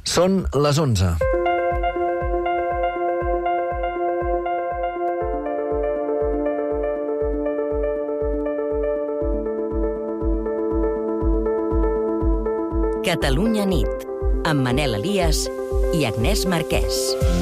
Són les 11. Catalunya nit, amb Manel Elias i Agnès Marquès.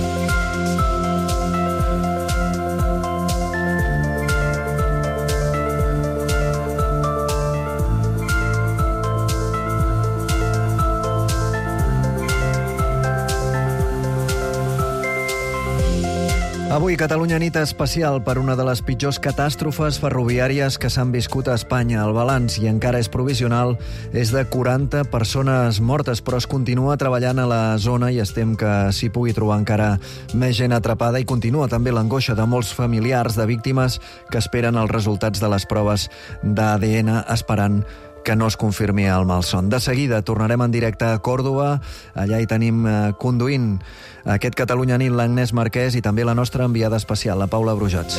Avui Catalunya nit especial per una de les pitjors catàstrofes ferroviàries que s'han viscut a Espanya. El balanç, i encara és provisional, és de 40 persones mortes, però es continua treballant a la zona i es tem que s'hi pugui trobar encara més gent atrapada, i continua també l'angoixa de molts familiars de víctimes que esperen els resultats de les proves d'ADN esperant que no es confirmi el malson. De seguida tornarem en directe a Còrdova. Allà hi tenim conduint aquest Catalunya nit l'Agnès Marquès i també la nostra enviada especial, la Paula Brujats.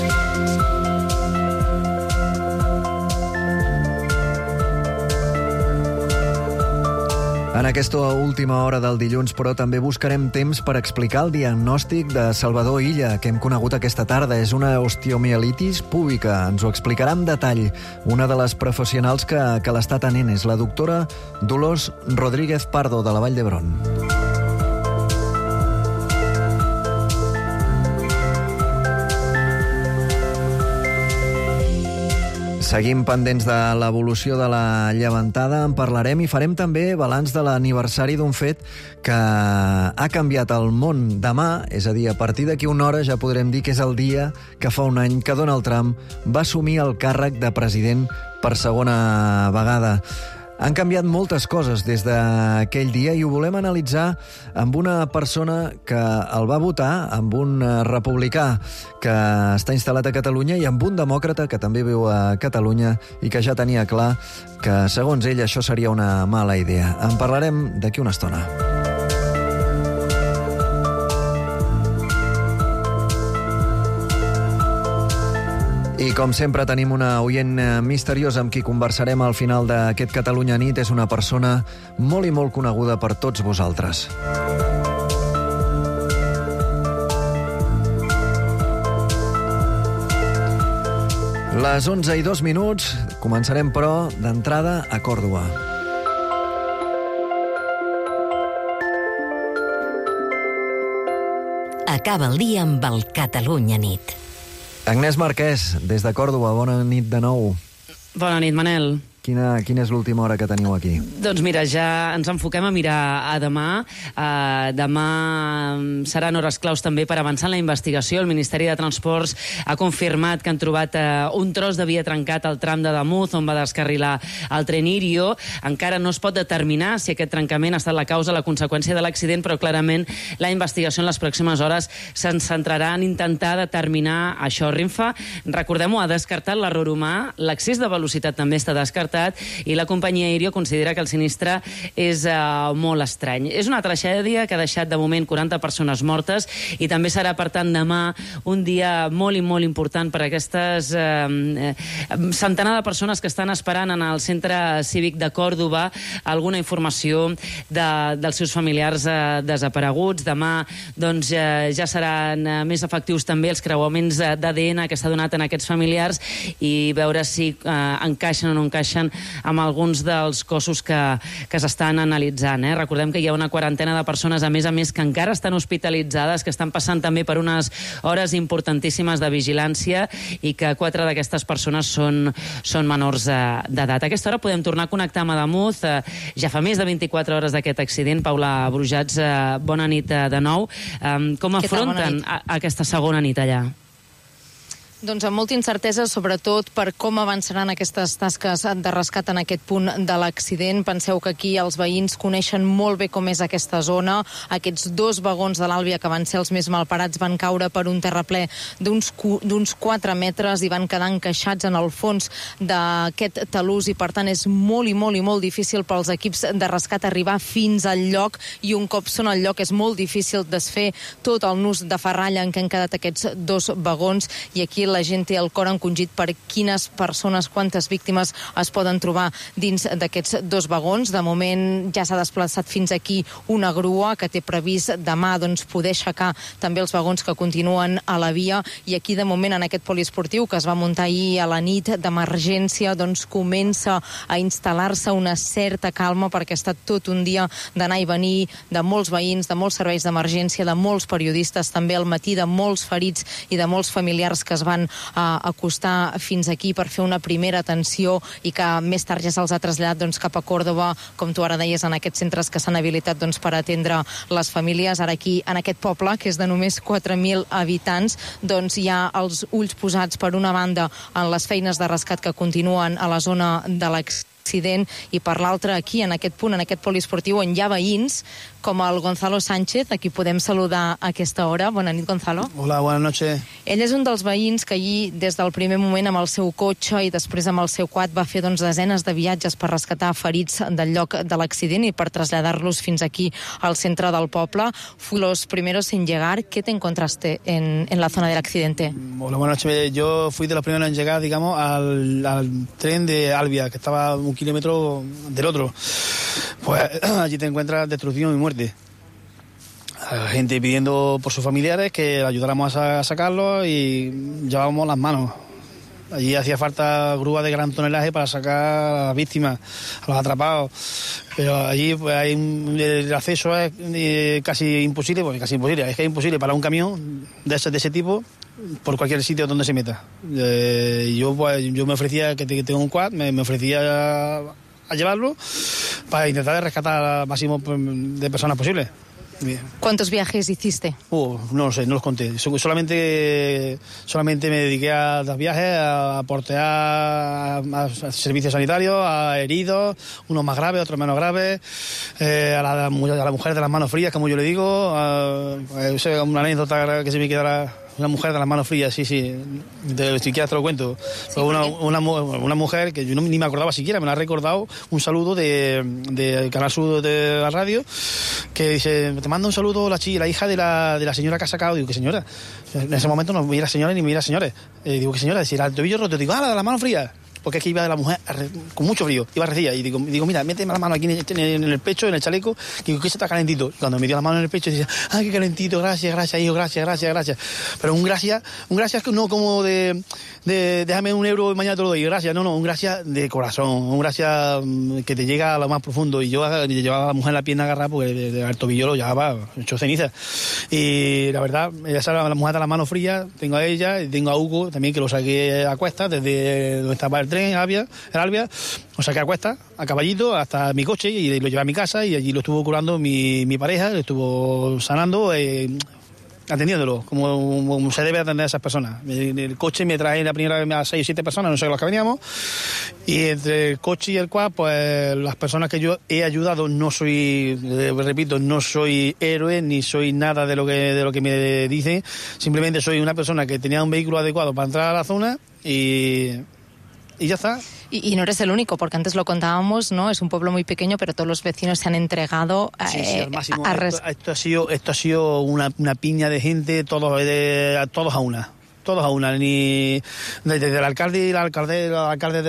En aquesta última hora del dilluns, però, també buscarem temps per explicar el diagnòstic de Salvador Illa, que hem conegut aquesta tarda. És una osteomielitis púbica. Ens ho explicarà amb detall una de les professionals que l'està atenent. És la doctora Dolors Rodríguez Pardo, de la Vall d'Hebron. Seguim pendents de l'evolució de la llevantada, en parlarem i farem també balanç de l'aniversari d'un fet que ha canviat el món. Demà, és a dir, a partir d'aquí una hora, ja podrem dir que és el dia que fa un any que Donald Trump va assumir el càrrec de president per segona vegada. Han canviat moltes coses des d'aquell dia i ho volem analitzar amb una persona que el va votar, amb un republicà que està instal·lat a Catalunya i amb un demòcrata que també viu a Catalunya i que ja tenia clar que, segons ell, això seria una mala idea. En parlarem d'aquí una estona. I com sempre tenim una oient misteriosa amb qui conversarem al final d'aquest Catalunya nit. És una persona molt i molt coneguda per tots vosaltres. Les 11:02. Començarem, però, d'entrada a Còrdova. Acaba el dia amb el Catalunya nit. Agnès Marquès, des de Còrdova, bona nit de nou. Bona nit, Manel. Quina és l'última hora que teniu aquí? Doncs mira, ja ens enfoquem a mirar a demà. Demà seran hores claus també per avançar en la investigació. El Ministeri de Transports ha confirmat que han trobat un tros de via trencat al tram de Damuz, on va descarrilar el tren Irio. Encara no es pot determinar si aquest trencament ha estat la causa o la conseqüència de l'accident, però clarament la investigació en les pròximes hores se'n centrarà en intentar determinar això. Renfe, recordem-ho, ha descartat l'error humà, l'excés de velocitat també està descartat, i la companyia Irio considera que el sinistre és molt estrany. És una tragèdia que ha deixat de moment 40 persones mortes i també serà, per tant, demà un dia molt i molt important per aquestes centenar de persones que estan esperant en el centre cívic de Còrdova alguna informació dels seus familiars desapareguts. Demà doncs, ja seran més efectius també els creuaments d'ADN que s'ha donat en aquests familiars i veure si encaixen o no encaixen amb alguns dels cossos que s'estan analitzant. Recordem que hi ha una quarantena de persones, a més, que encara estan hospitalitzades, que estan passant també per unes hores importantíssimes de vigilància i que 4 d'aquestes persones són menors d'edat. A aquesta hora podem tornar a connectar amb Ademuz. Ja fa més de 24 hores d'aquest accident. Paula Brujats, bona nit de nou. Com afronten aquesta segona nit allà? Doncs amb molta incertesa, sobretot per com avançaran aquestes tasques de rescat en aquest punt de l'accident. Penseu que aquí els veïns coneixen molt bé com és aquesta zona. Aquests 2 vagons de l'Àlvia, que van ser els més malparats, van caure per un terraplè d'uns 4 metres i van quedar encaixats en el fons d'aquest talús, i per tant és molt i molt i molt difícil pels equips de rescat arribar fins al lloc, i un cop són al lloc és molt difícil desfer tot el nus de ferralla en què han quedat aquests 2 vagons, i aquí la gent té el cor encongit per quines persones, quantes víctimes es poden trobar dins d'aquests 2 vagons. De moment ja s'ha desplaçat fins aquí una grua que té previst demà poder aixecar també els vagons que continuen a la via, i aquí de moment en aquest poliesportiu que es va muntar ahir a la nit d'emergència comença a instal·lar-se una certa calma, perquè ha estat tot un dia d'anar i venir de molts veïns, de molts serveis d'emergència, de molts periodistes, també al matí de molts ferits i de molts familiars que es van acostar fins aquí per fer una primera atenció i que més tard ja se'ls ha traslladat cap a Còrdova, com tu ara deies, en aquests centres que s'han habilitat per atendre les famílies. Ara aquí, en aquest poble, que és de només 4.000 habitants, hi ha els ulls posats per una banda en les feines de rescat que continuen a la zona de l'accident, i per l'altra aquí, en aquest punt, en aquest poliesportiu, on hi ha veïns com el Gonzalo Sánchez, a qui podem saludar a aquesta hora. Bona nit, Gonzalo. Hola, buenas noches. Ell és un dels veïns que allí, des del primer moment, amb el seu cotxe i després amb el seu quad, va fer desenes de viatges per rescatar ferits del lloc de l'accident i per traslladar-los fins aquí al centre del poble. Fui los primeros en llegar. ¿Qué te encontraste en la zona del accidente? Hola, buenas noches. Yo fui de los primeros en llegar, digamos, al tren de Albia, que estaba a 1 kilómetro del otro. Pues allí te encuentras destrucción y muerte. La gente pidiendo por sus familiares que ayudáramos a sacarlos y llevábamos las manos. Allí hacía falta grúas de gran tonelaje para sacar a las víctimas, a los atrapados. Pero allí pues, el acceso es casi imposible, porque casi imposible, es que es imposible para un camión de ese tipo por cualquier sitio donde se meta. Yo me ofrecía, que tengo un quad, me ofrecía a llevarlo para intentar rescatar al máximo de personas posibles. Bien. ¿Cuántos viajes hiciste? No lo sé, no los conté. Solamente me dediqué a dar viajes, a portear a servicios sanitarios, a heridos, unos más graves, otros menos graves, a la mujer de las manos frías, como yo le digo. Una anécdota que se me quedará. Una mujer de las manos frías, sí, si quieres te lo cuento. Sí, una mujer que yo ni me acordaba siquiera, me la ha recordado un saludo de Canal Sur de la radio, que dice, te manda un saludo la hija de la señora que ha sacado. Digo, ¿qué señora? En ese momento no veía señores ni me veía señores. Digo, ¿qué señora? Si era el tobillo roto, digo, la de las manos frías. Porque es que iba de la mujer con mucho frío, iba recía, y digo, mira, méteme la mano aquí en el pecho, en el chaleco, digo, que se está calentito. Y cuando me dio la mano en el pecho, decía, qué calentito, gracias, hijo, gracias. Pero un gracias no como de déjame €1 y mañana te lo doy, gracias, no, un gracias de corazón, un gracias que te llega a lo más profundo. Y yo llevaba a la mujer la pierna agarrada porque el tobillo lo llevaba hecho ceniza. Y la verdad, esa la mujer de las manos frías, tengo a ella y tengo a Hugo también, que lo saqué a cuestas desde donde estaba el tren, en Albia, lo saqué a cuestas, a caballito, hasta mi coche, y lo llevé a mi casa, y allí lo estuvo curando mi pareja, lo estuvo sanando, atendiéndolo, como se debe atender a esas personas. En el coche me traje la primera vez a 6 o 7 personas, no sé los que veníamos, y entre el coche y el quad, pues las personas que yo he ayudado, no soy, repito, no soy héroe, ni soy nada de lo que me dicen, simplemente soy una persona que tenía un vehículo adecuado para entrar a la zona, y ya está. Y no eres el único, porque antes lo contábamos, ¿no? Es un pueblo muy pequeño, pero todos los vecinos se han entregado al máximo. Esto ha sido una piña de gente, todos a una. Todos a una, ni desde el alcalde y el alcalde de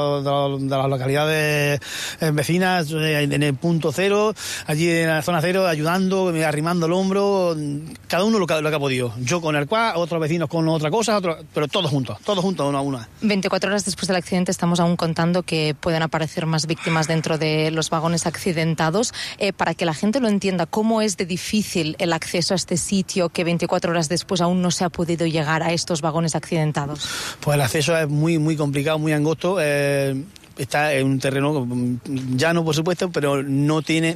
las localidades vecinas, en el punto cero, allí en la zona cero, ayudando, arrimando el hombro, cada uno lo que ha podido. Yo con el quad, otros vecinos con otra cosa, pero todos juntos, una a una. 24 horas después del accidente estamos aún contando que pueden aparecer más víctimas dentro de los vagones accidentados. Para que la gente lo entienda, ¿cómo es de difícil el acceso a este sitio que 24 horas después aún no se ha podido llegar a estos vagones accidentados? Pues el acceso es muy, muy complicado, muy angosto. Está en un terreno llano, por supuesto, pero no tiene,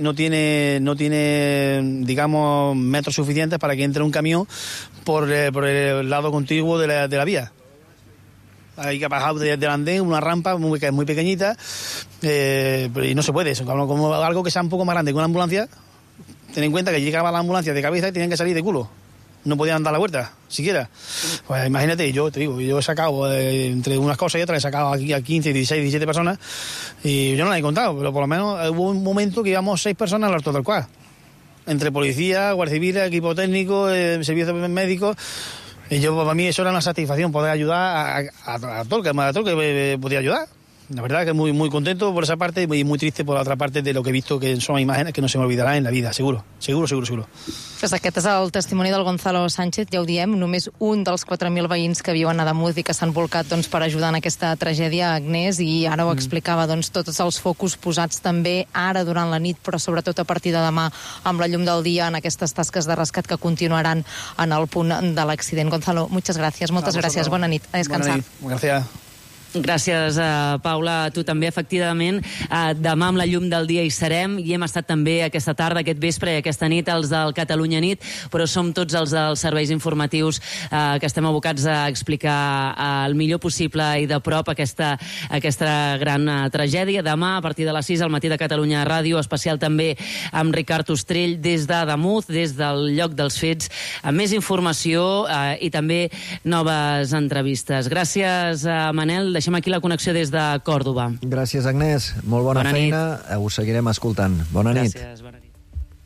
digamos, metros suficientes para que entre un camión por el lado contiguo de la vía. Hay que bajar del andén, una rampa que es muy pequeñita, y no se puede. Eso, como algo que sea un poco más grande que una ambulancia. Ten en cuenta que llegaba la ambulancia de cabeza y tenían que salir de culo. No podían dar la vuelta, siquiera. Pues imagínate, yo he sacado, entre unas cosas y otras, he sacado aquí a 15, 16, 17 personas, y yo no las he contado, pero por lo menos hubo un momento que íbamos 6 personas al alto del quad. Entre policía, guardia civil, equipo técnico, servicios médicos, Para mí eso era una satisfacción, poder ayudar a todo el que podía ayudar. La verdad que muy contento por esa parte y muy triste por la otra parte de lo que he visto, que son imágenes que no se me olvidarán en la vida, seguro. Pues aquest és el testimoni del Gonzalo Sánchez, ja ho diem, només un dels 4.000 veïns que viuen a Ademús i que s'han volcat per ajudar en aquesta tragèdia, Agnès, i ara ho explicava, tots els focus posats també ara durant la nit, però sobretot a partir de demà amb la llum del dia en aquestes tasques de rescat que continuaran en el punt de l'accident. Gonzalo, moltes gràcies, bona nit, a descansar. Bona nit, gràcies. Gràcies, Paula, a tu també. Efectivament, demà amb la llum del dia hi serem i hem estat també aquesta tarda, aquest vespre i aquesta nit els del Catalunya Nit, però som tots els dels serveis informatius que estem abocats a explicar el millor possible i de prop aquesta gran tragèdia. Demà, a partir de les 6 al matí de Catalunya Ràdio, especial també amb Ricard Ostrell des d'Ademús, des del lloc dels fets, amb més informació i també noves entrevistes. Gràcies, Manel. Deixem aquí la connexió des de Còrdova. Gràcies, Agnès. Molt bona feina. Us seguirem escoltant. Bona nit. Gràcies, bona nit.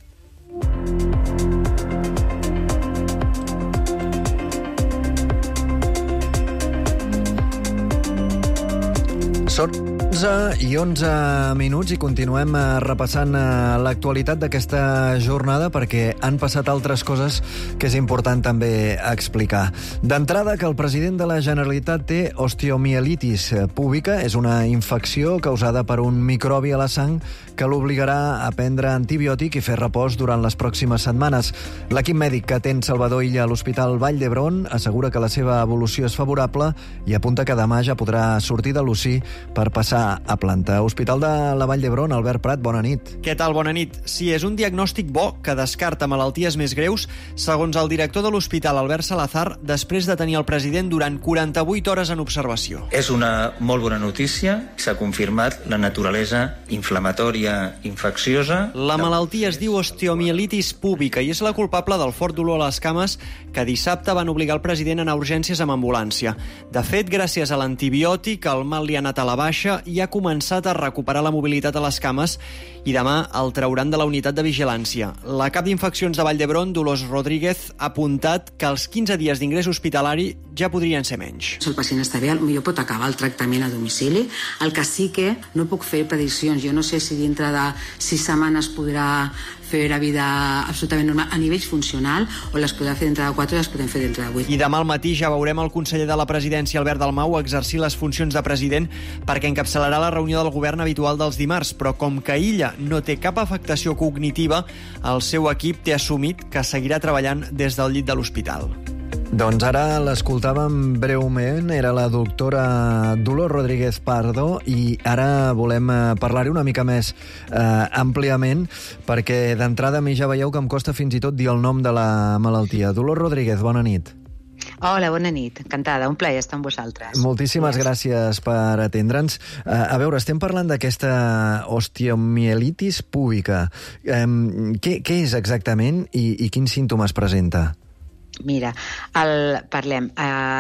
Són 11 i 11 minuts i continuem repassant l'actualitat d'aquesta jornada perquè han passat altres coses que és important també explicar. D'entrada, que el president de la Generalitat té osteomielitis púbica, és una infecció causada per un microbi a la sang que l'obligarà a prendre antibiòtic i fer repòs durant les pròximes setmanes. L'equip mèdic que atén Salvador Illa a l'Hospital Vall d'Hebron assegura que la seva evolució és favorable i apunta que demà ja podrà sortir de l'UCI per passar a planta. Hospital de la Vall d'Hebron, Albert Prat, bona nit. Què tal? Bona nit. Sí, és un diagnòstic bo que descarta malalties més greus, segons el director de l'hospital, Albert Salazar, després de tenir el president durant 48 hores en observació. És una molt bona notícia. S'ha confirmat la naturalesa inflamatòria infecciosa. La malaltia es diu osteomielitis púbica i és la culpable del fort dolor a les cames que dissabte van obligar el president a anar a urgències amb ambulància. De fet, gràcies a l'antibiòtic, el mal li ha anat a la baixa i ha començat a recuperar la mobilitat a les cames i demà el trauran de la unitat de vigilància. La cap d'infeccions de Vall d'Hebron, Dolors Rodríguez, ha apuntat que els 15 dies d'ingrés hospitalari ja podrien ser menys. Si el pacient està bé, potser pot acabar el tractament a domicili. El que sí que no puc fer prediccions. Jo no sé si dintre de 6 setmanes podrà fer la vida absolutament normal a nivell funcional o les podrà fer dintre de 4 o les podem fer dintre de 8. I demà al matí ja veurem el conseller de la presidència, Albert Dalmau, exercir les funcions de president perquè encapçalarà la reunió del govern habitual dels dimarts, però com que Illa no té cap afectació cognitiva, el seu equip té assumit que seguirà treballant des del llit de l'hospital. Doncs ara l'escoltàvem breument, era la doctora Dolors Rodríguez Pardo i ara volem parlar-hi una mica més àmpliament perquè d'entrada a mi ja veieu que em costa fins i tot dir el nom de la malaltia. Dolors Rodríguez, bona nit. Hola, bona nit. Encantada, un plaer estar amb vosaltres. Moltíssimes gràcies per atendre'ns. A veure, estem parlant d'aquesta osteomielitis púbica. Què és exactament i quins símptomes presenta? Mira, parlem.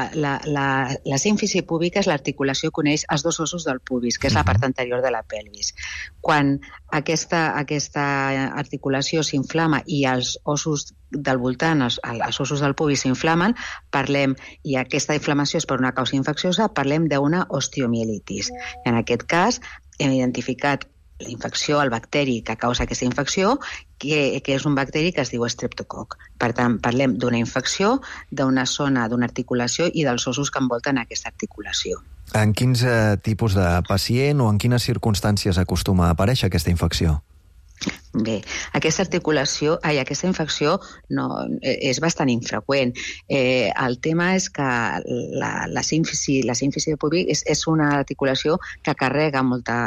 La símfisi púbica és l'articulació que uneix els dos ossos del pubis, que és la part anterior de la pelvis. Quan aquesta articulació s'inflama i els ossos del voltant, els ossos del pubis s'inflamen, i aquesta inflamació és per una causa infecciosa, parlem d'una osteomielitis. En aquest cas, hem identificat la infecció, el bacteri que causa aquesta infecció, que és un bacteri que es diu estreptococ. Per tant, parlem d'una infecció, d'una zona, d'una articulació i dels ossos que envolten aquesta articulació. En quins tipus de pacient o en quines circumstàncies acostuma a aparèixer aquesta infecció? Bé, aquesta infecció és bastant infreqüent. El tema és que la símfisi púbica és una articulació que carrega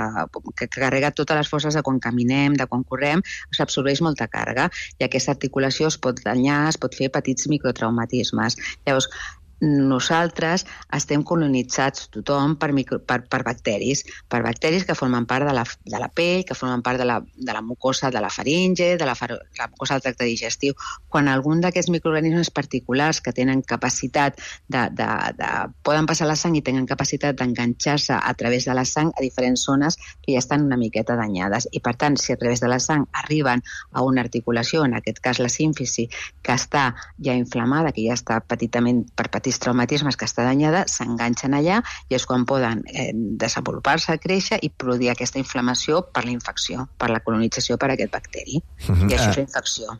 totes les forces de quan caminem, de quan correm, s'absorbeix molta càrrega i aquesta articulació es pot danyar, es pot fer petits microtraumatismes. Llavors, nosaltres estem colonitzats tothom per bacteris, que formen part de la pell, que formen part de la mucosa de la faringe, de la mucosa del tracte digestiu. Quan algun d'aquests microorganismes particulars que tenen capacitat poden passar la sang i tenen capacitat d'enganxar-se a través de la sang a diferents zones que ja estan una miqueta danyades. I per tant, si a través de la sang arriben a una articulació, en aquest cas la símfisi, que està ja inflamada, que ja està petitament per petits traumatismes, que està danyada, s'enganxen allà i és quan poden desenvolupar-se, créixer i produir aquesta inflamació per la infecció, per la colonització per aquest bacteri. I això és infecció.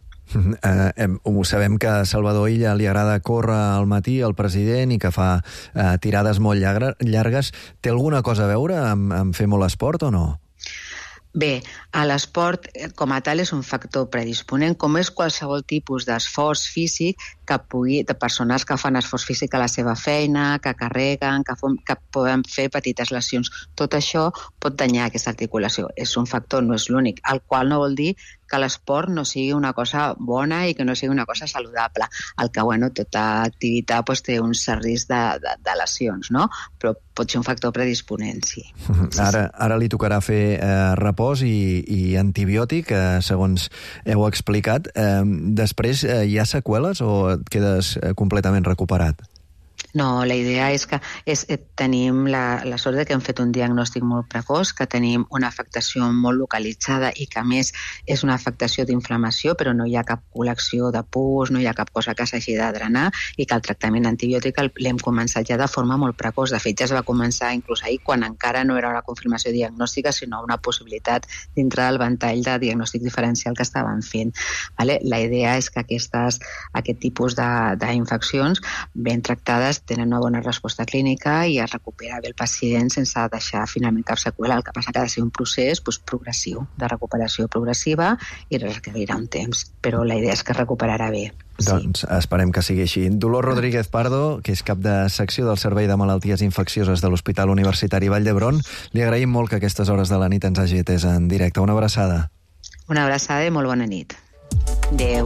Sabem que a Salvador Illa li agrada córrer al matí al president i que fa tirades molt llargues. Té alguna cosa a veure amb fer molt esport o no? Bé, l'esport com a tal és un factor predisponent, com és qualsevol tipus d'esforç físic de persones que fan esforç físic a la seva feina, que carreguen, que poden fer petites lesions. Tot això pot danyar aquesta articulació. És un factor, no és l'únic, el qual no vol dir que l'esport no sigui una cosa bona i que no sigui una cosa saludable. El que, tota activitat té un cert risc de lesions, no? Però pot ser un factor predisponent, sí. Ara li tocarà fer repòs i antibiòtic, segons heu explicat. Després, hi ha seqüeles o et quedes completament recuperat? No, la idea és que tenim la sort de que hem fet un diagnòstic molt precoç, que tenim una afectació molt localitzada i que a més és una afectació d'inflamació, però no hi ha cap col·lecció de pus, no hi ha cap cosa que s'hagi de drenar i que el tractament antibiòtic l'hem començat ja de forma molt precoç. De fet, ja es va començar inclús ahir, quan encara no era una confirmació diagnòstica, sinó una possibilitat dintre del ventall de diagnòstic diferencial que estaven fent. La idea és que aquest tipus d'infeccions ben tractades tenen una bona resposta clínica i es recupera bé el pacient sense deixar finalment cap seqüela. El que passa que ha de ser un procés progressiu, de recuperació progressiva i requerirà un temps, però la idea és que es recuperarà bé. Doncs esperem que sigui així. Dolors Rodríguez Pardo, que és cap de secció del Servei de Malalties Infeccioses de l'Hospital Universitari Vall d'Hebron, li agraïm molt que a aquestes hores de la nit ens hagi atès en directe. Una abraçada. Una abraçada i molt bona nit. Adéu.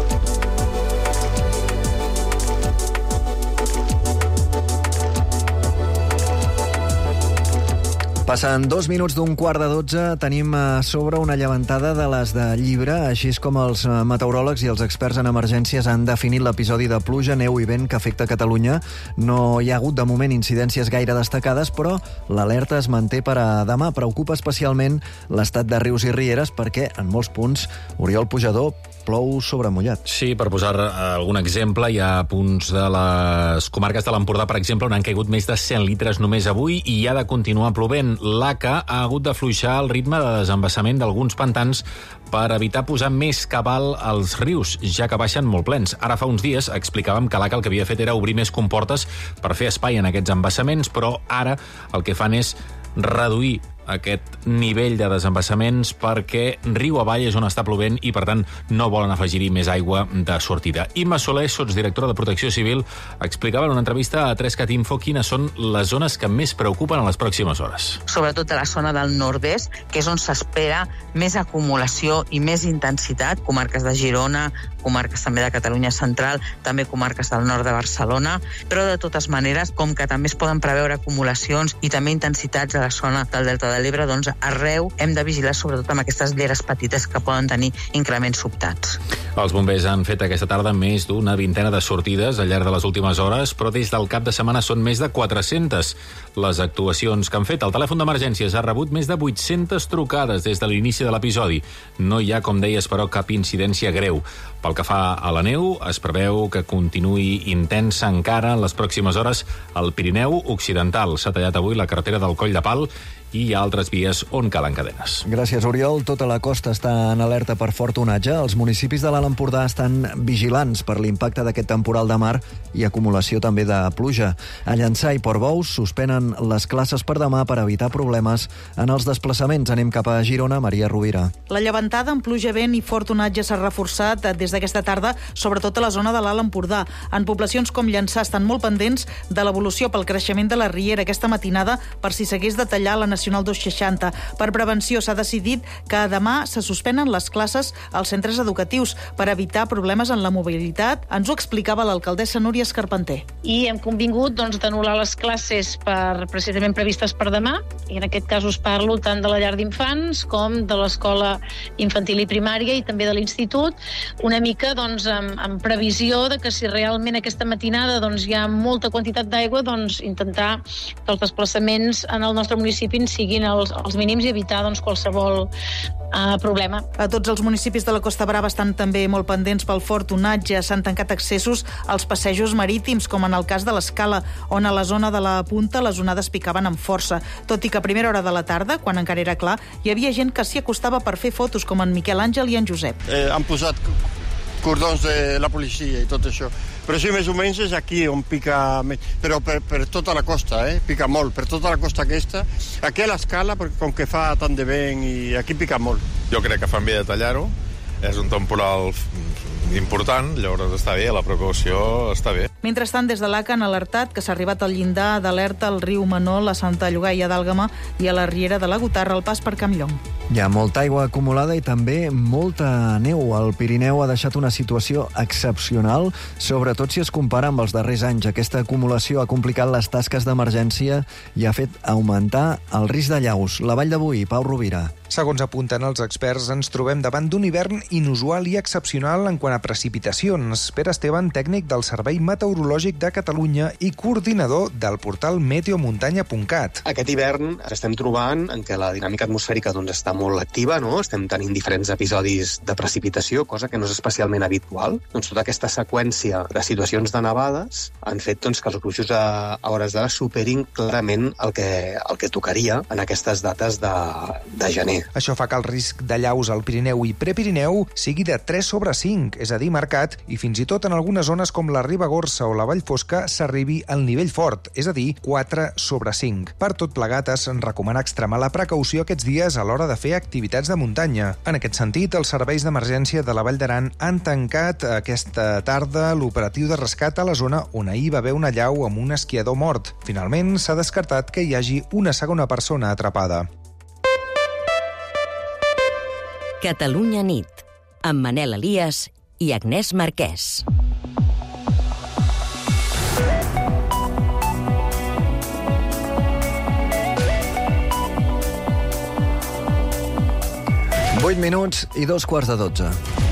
Passen 2 minuts d'un 11:15, tenim a sobre una llevantada de les de llibre, així és com els meteoròlegs i els experts en emergències han definit l'episodi de pluja, neu i vent que afecta Catalunya. No hi ha hagut de moment incidències gaire destacades, però l'alerta es manté per a demà. Preocupa especialment l'estat de rius i rieres perquè en molts punts, Oriol Pujador, plou sobre mullat. Sí, per posar algun exemple, hi ha punts de les comarques de l'Empordà, per exemple, on han caigut més de 100 litres només avui i hi ha de continuar plovent. L'ACA ha hagut d'afluixar el ritme de desembassament d'alguns pantans per evitar posar més cabal als rius, ja que baixen molt plens. Ara fa uns dies explicàvem que l'ACA el que havia fet era obrir més comportes per fer espai en aquests embassaments, però ara el que fan és reduir aquest nivell de desembassaments perquè riu avall és on està plovent i, per tant, no volen afegir-hi més aigua de sortida. Imma Soler, sotsdirectora de Protecció Civil, explicava en una entrevista a 3cat Info quines són les zones que més preocupen en les pròximes hores. Sobretot a la zona del nord-est, que és on s'espera més acumulació i més intensitat, comarques de Girona, comarques també de Catalunya Central, també comarques del nord de Barcelona, però de totes maneres, com que també es poden preveure acumulacions i també intensitats a la zona del Delta de l'Ebre, doncs arreu hem de vigilar sobretot amb aquestes lleres petites que poden tenir increments sobtats. Els bombers han fet aquesta tarda més d'una vintena de sortides al llarg de les últimes hores, però des del cap de setmana són més de 400 les actuacions que han fet. El telèfon d'emergències ha rebut més de 800 trucades des de l'inici de l'episodi. No hi ha, com deies, però, cap incidència greu. Pel que fa a la neu, es preveu que continuï intensa encara en les pròximes hores al Pirineu Occidental. S'ha tallat avui la carretera del Coll de Pal i hi ha altres vies on calen cadenes. Gràcies, Oriol. Tota la costa està en alerta per fort onatge. Els municipis de l'Alt Empordà estan vigilants per l'impacte d'aquest temporal de mar i acumulació també de pluja. A Llançà i Portbous suspenen les classes per demà per evitar problemes en els desplaçaments. Anem cap a Girona, Maria Rovira. La llevantada amb pluja, vent i fort onatge s'ha reforçat des d'aquesta tarda, sobretot a la zona de l'Alt Empordà. En poblacions com Llançà estan molt pendents de l'evolució pel creixement de la riera aquesta matinada per si s'hagués de tallar la nacional Nacional 260. Per prevenció s'ha decidit que demà se suspenen les classes als centres educatius per evitar problemes en la mobilitat. Ens ho explicava l'alcaldessa Núria Escarpenter. I hem convingut d'anul·lar les classes precisament previstes per demà, i en aquest cas us parlo tant de la llar d'infants com de l'escola infantil i primària i també de l'institut, una mica amb previsió de que si realment aquesta matinada hi ha molta quantitat d'aigua, intentar que els desplaçaments en el nostre municipi siguin els mínims i evitar qualsevol problema. A tots els municipis de la Costa Brava estan també molt pendents pel fort onatge. S'han tancat accessos als passejos marítims, com en el cas de l'Escala, on a la zona de la Punta les onades picaven amb força. Tot i que a primera hora de la tarda, quan encara era clar, hi havia gent que s'hi acostava per fer fotos, com en Miquel Àngel i en Josep. Han posat cordons de la policia i tot això. Però sí, més o menys és aquí on pica més. Però per tota la costa, pica molt. Per tota la costa aquesta. Aquí a l'Escala, perquè com que fa tant de vent, i aquí pica molt. Jo crec que fan bé de tallar-ho. És un temporal important, llavors està bé, la precaució està bé. Mentrestant, des de l'ACA han alertat que s'ha arribat al llindar d'alerta al riu Manol, a Santa Llogaia d'Àlgama i a la riera de la Gotarra, al pas per Campllong. Hi ha molta aigua acumulada i també molta neu. El Pirineu ha deixat una situació excepcional, sobretot si es compara amb els darrers anys. Aquesta acumulació ha complicat les tasques d'emergència i ha fet augmentar el risc de llaus. La Vall de Boí, Pau Rovira. Segons apunten els experts, ens trobem davant d'un hivern inusual i excepcional en quant a precipitacions. Pere Esteban, tècnic del Servei Meteorològic de Catalunya i coordinador del portal meteomuntanya.cat. Aquest hivern estem trobant en què la dinàmica atmosfèrica està molt activa, no? Estem tenint diferents episodis de precipitació, cosa que no és especialment habitual. Tota aquesta seqüència de situacions de nevades han fet que els gruixos a hores d'ara superin clarament el que tocaria en aquestes dates de gener. Això fa que el risc de llaus al Pirineu i Prepirineu sigui de 3/5, és a dir, marcat, i fins i tot en algunes zones com la Ribagorça o la Vallfosca s'arribi al nivell fort, és a dir, 4/5. Per tot plegat, es recomana extremar la precaució aquests dies a l'hora de fer activitats de muntanya. En aquest sentit, els serveis d'emergència de la Vall d'Aran han tancat aquesta tarda l'operatiu de rescat a la zona on ahir va haver una llau amb un esquiador mort. Finalment, s'ha descartat que hi hagi una segona persona atrapada. Catalunya nit, amb Manel Elias i Agnès Marquès. Vuit minuts i 2:15.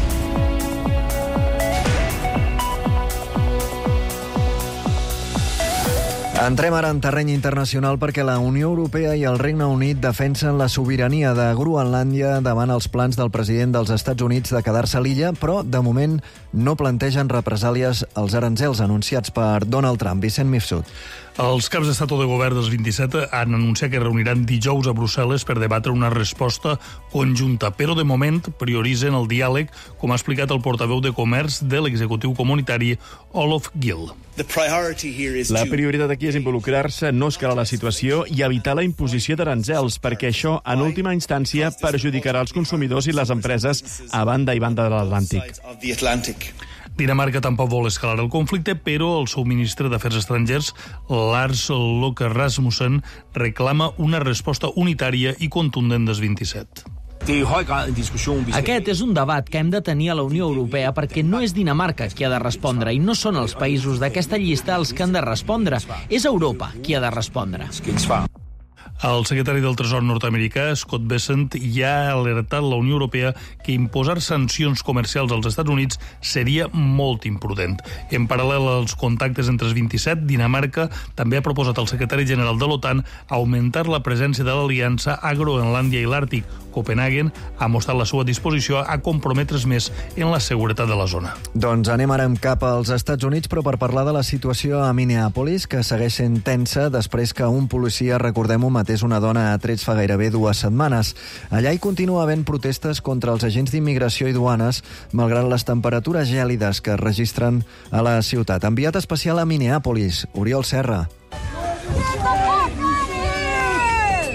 Entrem ara en terreny internacional perquè la Unió Europea i el Regne Unit defensen la sobirania de Groenlàndia davant els plans del president dels Estats Units de quedar-se a l'illa, però de moment no plantegen represàlies als aranzels anunciats per Donald Trump. Vicent Mifsud. Els caps d'estat o de govern dels 27 han anunciat que reuniran dijous a Brussel·les per debatre una resposta conjunta, però de moment prioritzen el diàleg, com ha explicat el portaveu de Comerç de l'executiu comunitari Olof Gill. La prioritat aquí és involucrar-se, no escalar la situació i evitar la imposició d'aranzels, perquè això, en última instància, perjudicarà els consumidors i les empreses a banda i banda de l'Atlàntic. Dinamarca tampoc vol escalar el conflicte, però el seu ministre d'Afers Estrangers, Lars Løkke Rasmussen, reclama una resposta unitària i contundent dels 27. Aquest és un debat que hem de tenir a la Unió Europea perquè no és Dinamarca qui ha de respondre i no són els països d'aquesta llista els que han de respondre. És Europa qui ha de respondre. El secretari del Tresor nord-americà, Scott Bessent, ja ha alertat la Unió Europea que imposar sancions comercials als Estats Units seria molt imprudent. En paral·lel als contactes entre els 27, Dinamarca també ha proposat al secretari general de l'OTAN augmentar la presència de l'aliança a Groenlàndia i l'Àrtic. Copenhagen ha mostrat la seva disposició a comprometre's més en la seguretat de la zona. Doncs anem ara amb cap als Estats Units, però per parlar de la situació a Minneapolis, que segueix sent tensa després que un policia, recordem-ho, matés una dona a trets fa gairebé 2 setmanes. Allà hi continua havent protestes contra els agents d'immigració i duanes, malgrat les temperatures gèlides que es registren a la ciutat. Enviat especial a Minneapolis, Oriol Serra.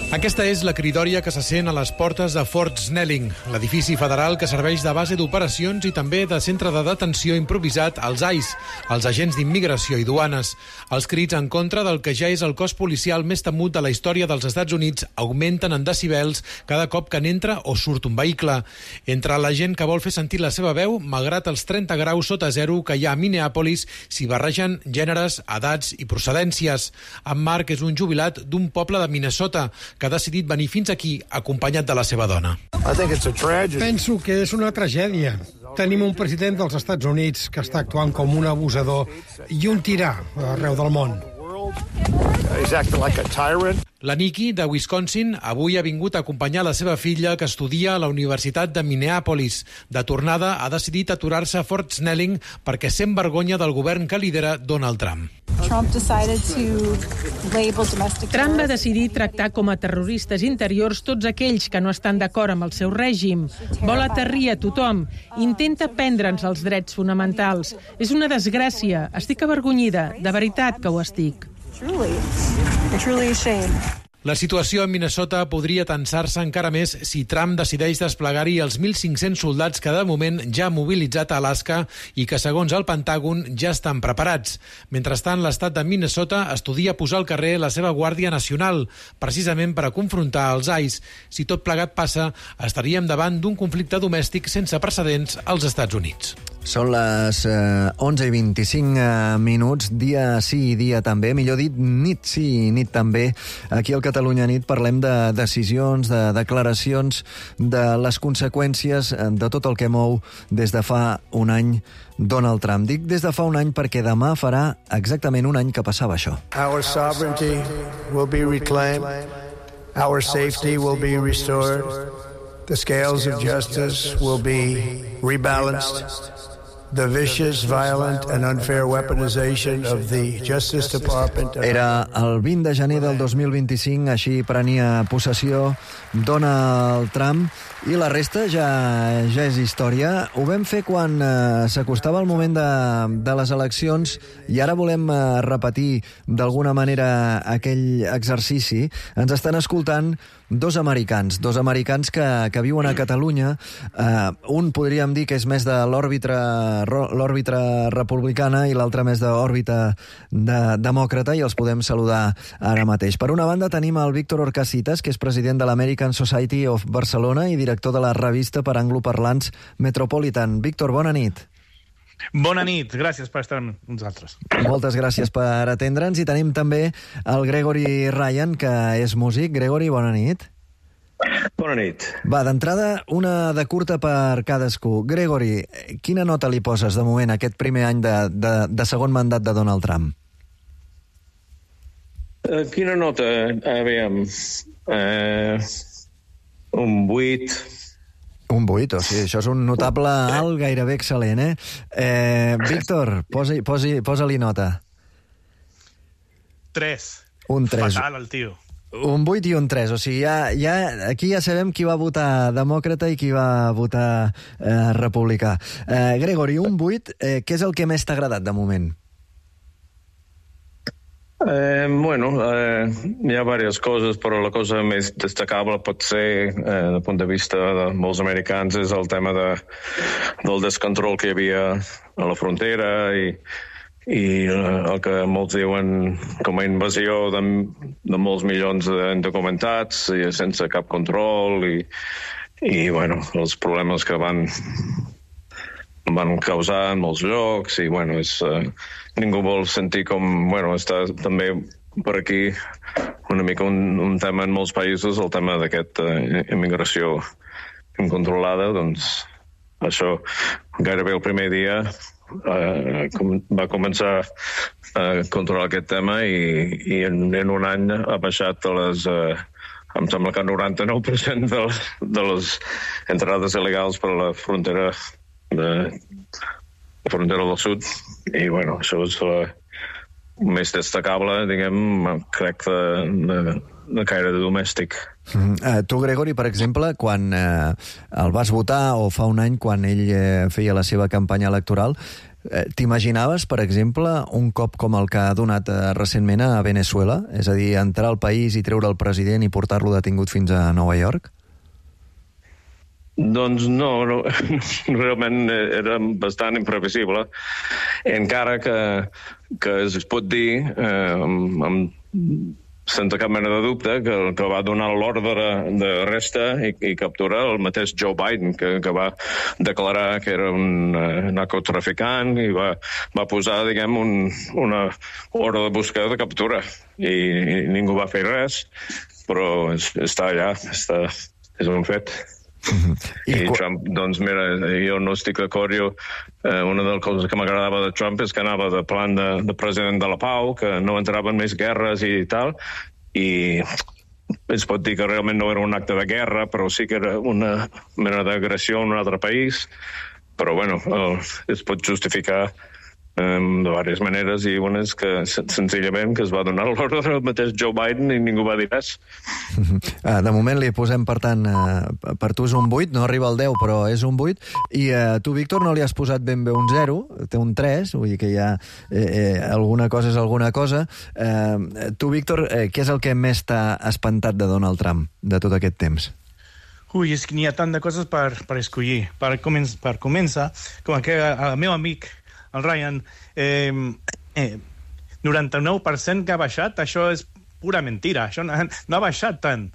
Aquesta és la cridòria que se sent a les portes de Fort Snelling, l'edifici federal que serveix de base d'operacions i també de centre de detenció improvisat als ICE, els agents d'immigració i duanes. Els crits en contra del que ja és el cos policial més temut de la història dels Estats Units augmenten en decibels cada cop que n'entra o surt un vehicle. Entre la gent que vol fer sentir la seva veu, malgrat els 30 graus sota zero que hi ha a Minneapolis, s'hi barregen gèneres, edats i procedències. En Mark és un jubilat d'un poble de Minnesota que ha decidit venir fins aquí acompanyat de la seva dona. Penso que és una tragèdia. Tenim un president dels Estats Units que està actuant com un abusador i un tirà arreu del món. La Nikki, de Wisconsin, avui ha vingut a acompanyar la seva filla que estudia a la Universitat de Minneapolis. De tornada, ha decidit aturar-se a Fort Snelling perquè sent vergonya del govern que lidera Donald Trump. Trump va decidir tractar com a terroristes interiors tots aquells que no estan d'acord amb el seu règim. Vol aterrir a tothom. Intenta prendre'ns els drets fonamentals. És una desgràcia. Estic avergonyida. De veritat que ho estic. La situació a Minnesota podria tensar-se encara més si Trump decideix desplegar-hi els 1.500 soldats que de moment ja ha mobilitzat a Alaska i que, segons el Pentàgon, ja estan preparats. Mentrestant, l'estat de Minnesota estudia posar al carrer la seva Guàrdia Nacional, precisament per a confrontar els ICE. Si tot plegat passa, estaríem davant d'un conflicte domèstic sense precedents als Estats Units. Són les 11:25 minuts, dia sí i dia també, millor dit, nit sí i nit també. Aquí al Catalunya Nit parlem de decisions, de declaracions, de les conseqüències de tot el que mou des de fa un any Donald Trump. Dic des de fa un any perquè demà farà exactament un any que passava això. Our sovereignty will be reclaimed. Our safety will be restored. The scales of justice will be rebalanced. The vicious, violent and unfair weaponization of the Justice Department. Era el 20 de gener del 2025, així prenia possessió Donald Trump, i la resta ja és història. Ho vam fer quan s'acostava el moment de les eleccions i ara volem repetir d'alguna manera aquell exercici. Ens estan escoltant dos americans que viuen a Catalunya. Un podríem dir que és més de l'òrbita republicana i l'altre més d'òrbita demòcrata, i els podem saludar ara mateix. Per una banda tenim el Víctor Orcasitas, que és president de l'American Society of Barcelona i director de la revista per angloparlants Metropolitan. Víctor, bona nit. Bona nit, gràcies per estar amb nosaltres. Moltes gràcies per atendre'ns. I tenim també el Gregory Ryan, que és músic. Gregory, bona nit. Bona nit. Va, d'entrada, una de curta per cadascú. Gregory, quina nota li poses de moment a aquest primer any de segon mandat de Donald Trump? Quina nota? Aviam, un 8. Un 8, o sigui, això és un notable alt, gairebé excel·lent, Víctor, posa-li nota. 3. Un 3. Fatal, el tio. Un 8 i un 3, o sigui, aquí ja sabem qui va votar demòcrata i qui va votar republicà. Gregory, un 8, què és el que més t'ha agradat de moment? Bueno, hi ha diverses coses, però la cosa més destacable pot ser, del punt de vista de molts americans, és el tema del descontrol que hi havia a la frontera i el que molts diuen com a invasió de molts milions d'indocumentats sense cap control i bueno, els problemes que van causar en molts llocs i bueno, ningú vol sentir com, bueno, està també per aquí una mica un tema en molts països, el tema d'aquesta immigració incontrolada, doncs això gairebé el primer dia va començar a controlar aquest tema i en un any ha baixat a les... em sembla que el 99% de les entrades il·legals per a la frontera del sud i bueno, això és més destacable, diguem, crec de caire de domèstic. Tu, Gregory, per exemple, quan el vas votar, o fa un any, quan ell feia la seva campanya electoral, T'imaginaves, per exemple, un cop com el que ha donat recentment a Venezuela? És a dir, entrar al país i treure el president i portar-lo detingut fins a Nova York? Doncs no, realment era bastant imprevisible, encara que es pot dir, sense cap mena de dubte, que va donar l'ordre d'arresta i captura el mateix Joe Biden, que va declarar que era un narcotraficant i va posar, diguem, una ordre de busca de captura. I ningú va fer res, però està allà, és un fet. I Trump, doncs mira, jo no estic d'acord. Una de les coses que m'agradava de Trump és que anava de plan de president de la pau, que no entraven més guerres i tal, i es pot dir que realment no era un acte de guerra, però sí que era una mena d'agressió en un altre país, però bueno, es pot justificar de diverses maneres, i una és que senzillament que es va donar l'ordre al mateix Joe Biden i ningú va dir res. De moment li posem, per tant, per tu és un 8, no arriba al 10, però és un 8, i tu, Víctor, no li has posat ben bé un 0, té un 3, vull dir que ja alguna cosa és alguna cosa. Tu, Víctor, què és el que més t'ha espantat de Donald Trump de tot aquest temps? Ui, és que n'hi ha tant de coses per escollir. Per començar, com que el meu amic el Ryan, 99% que ha baixat, això és pura mentira. Això no ha baixat tant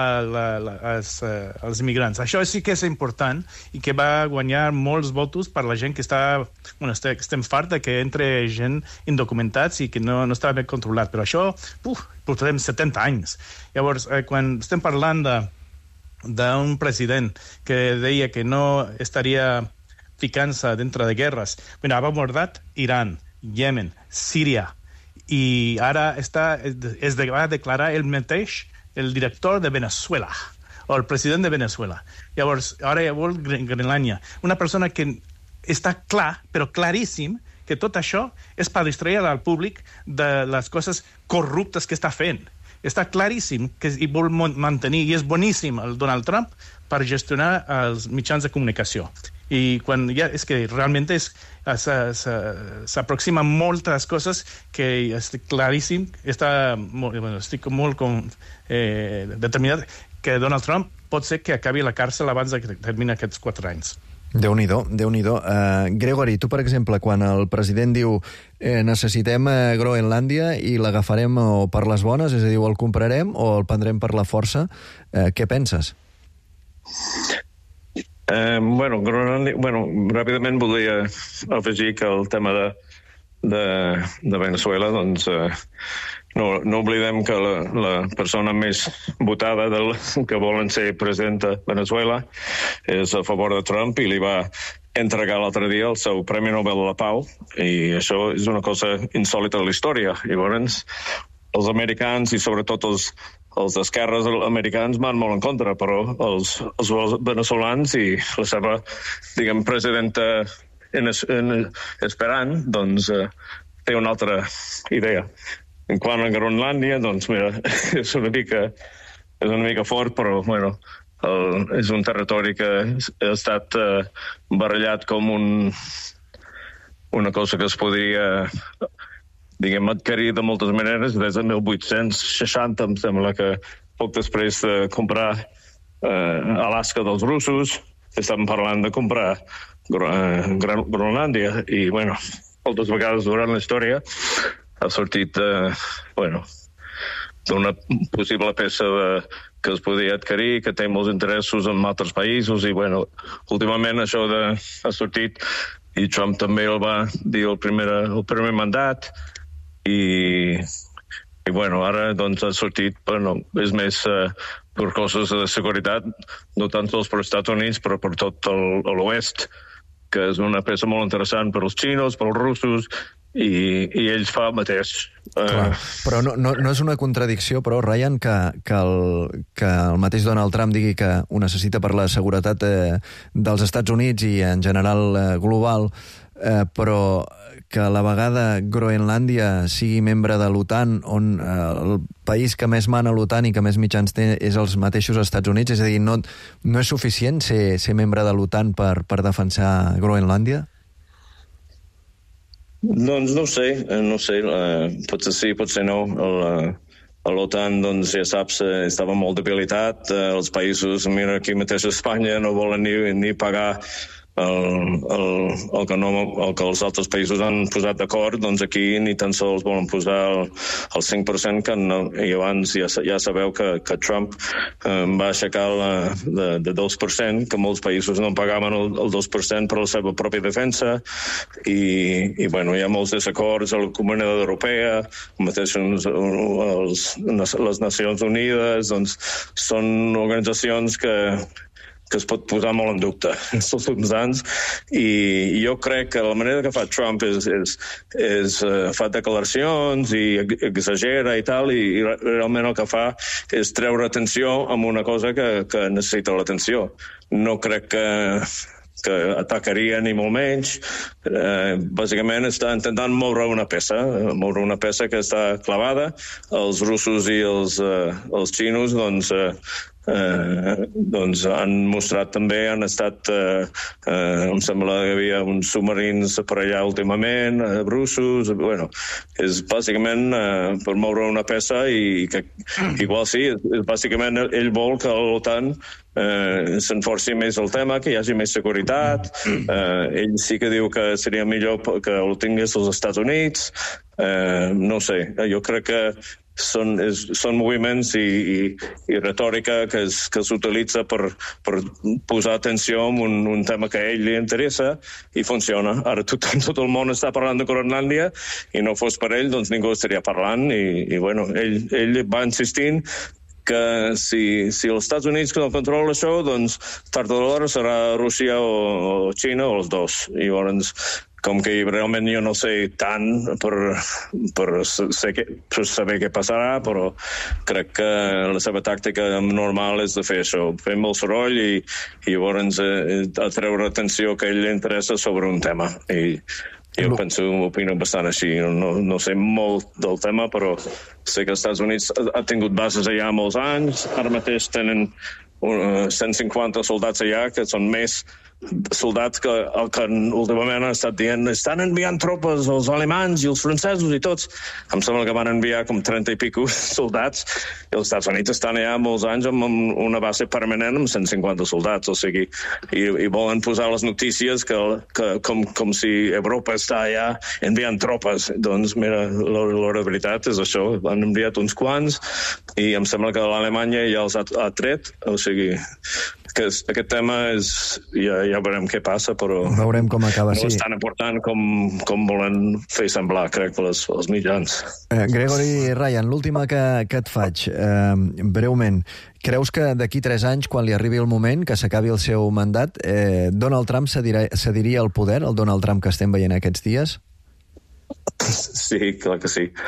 els immigrants. Això sí que és important i que va guanyar molts votos per la gent que estem farts que entre gent indocumentats i que no està ben controlat. Però això, portarem 70 anys. Llavors, quan estem parlant d'un president que deia que no estaria ficant-se dintre de guerres. Ha bombardat Iran, Yemen, Síria, i ara va declarar el mateix el director de Venezuela, o el president de Venezuela. Llavors, ara ja vol Grenlàndia. Una persona que està clar, però claríssim, que tot això és per distrair al públic de les coses corruptes que està fent. Està claríssim que hi vol mantenir, i és boníssim el Donald Trump per gestionar els mitjans de comunicació. I quan és que realment s'aproxima moltes coses que estic claríssim, estic molt determinat que Donald Trump pot ser que acabi la càrcel abans que termini aquests 4 anys. Déu-n'hi-do, Déu-n'hi-do. Gregory, tu, per exemple, quan el president diu necessitem Groenlàndia i l'agafarem o per les bones, és a dir, o el comprarem o el prendrem per la força, què penses? Ràpidament volia afegir que el tema de Venezuela, doncs no oblidem que la persona més votada que volen ser president de Venezuela és a favor de Trump i li va entregar l'altre dia el seu Premi Nobel de la Pau, i això és una cosa insòlita de la història. Llavors, els americans i sobretot els d'esquerres americans van molt en contra, però els veneçolans i la seva, diguem, presidenta esperant, doncs té una altra idea. En quant a Groenlàndia, doncs mira, és una mica fort, però bueno, és un territori que ha estat barallat com una cosa que es podria, diguem, adquirir de moltes maneres des de 1860, em sembla que poc després de comprar Alaska dels russos, estàvem parlant de comprar Groenlàndia, i bueno, moltes vegades durant la història ha sortit d'una possible peça que es podia adquirir, que té molts interessos en altres països, i bueno, últimament això ha sortit, i Trump també el va dir el primer mandat, i bueno, ara doncs ha sortit, és més per coses de seguretat, no tant sols per als Estats Units, però per tot l'oest, que és una peça molt interessant per als xinos, per als russos, i ells fa el mateix. Però no és una contradicció, però, Ryan, que el mateix Donald Trump digui que ho necessita per la seguretat dels Estats Units i en general global, però que a la vegada Groenlàndia sigui membre de l'OTAN, on el país que més mana l'OTAN i que més mitjans té és els mateixos Estats Units, és a dir, no és suficient ser membre de l'OTAN per defensar Groenlàndia? Doncs no sé. Potser sí, potser no. L'OTAN, doncs, ja saps, estava molt debilitat. Els països, mira, aquí mateix a Espanya no volen ni pagar el que els altres països han posat d'acord, doncs aquí ni tan sols volen posar el 5%, i abans ja sabeu que Trump va aixecar de 2%, que molts països no pagaven el 2% per la seva pròpia defensa, i bueno, hi ha molts desacords a la Comunitat Europea, mateix les Nacions Unides, doncs són organitzacions que es pot posar molt en dubte els últims anys, i jo crec que la manera que fa Trump és fa declaracions i exagera i tal, i realment el que fa és treure atenció amb una cosa que necessita l'atenció. No crec que atacaria ni molt menys. Bàsicament està intentant moure una peça que està clavada. Els russos i els xinos doncs han mostrat també, han estat em sembla que hi havia uns submarins per allà últimament, russos, bueno, és bàsicament per moure una peça, i que igual sí, bàsicament ell vol que l'OTAN s'enforci més el tema, que hi hagi més seguretat. Ell sí que diu que seria millor que ho tingués els Estats Units. No sé, jo crec que són moviments i retòrica que s'utilitza per posar atenció en un tema que a ell li interessa, i funciona. Ara tot el món està parlant de Groenlàndia, i no fos per ell, doncs ningú estaria parlant, i bueno, ell va insistint que si els Estats Units no controla això, doncs tard o d'hora serà Rússia o Xina, o els dos. I llavors, com que realment jo no sé tant per saber què passarà, però crec que la seva tàctica normal és de fer això, fer molt soroll i llavors atreure atenció que a ell li interessa sobre un tema. I jo opino bastant així. No sé molt del tema, però sé que els Estats Units ha tingut bases allà molts anys. Ara mateix tenen 150 soldats allà, que són més soldats que últimament han estat dient estan enviant tropes els alemanys i els francesos i tots. Em sembla que van enviar com 30 i pico soldats, i els Estats Units estan allà molts anys amb una base permanent amb 150 soldats, o sigui, i volen posar les notícies com si Europa està allà enviant tropes. Doncs mira, la veritat és això, han enviat uns quants, i em sembla que l'Alemanya ja els ha tret, o sigui que aquest tema ja veurem què passa, però veurem com acaba, no és tan important com volen fer semblar, crec, els mitjans. Gregory Ryan, l'última que et faig, breument. Creus que d'aquí 3 anys, quan li arribi el moment, que s'acabi el seu mandat, Donald Trump cediria el poder, el Donald Trump que estem veient aquests dies? Sí, clar que sí.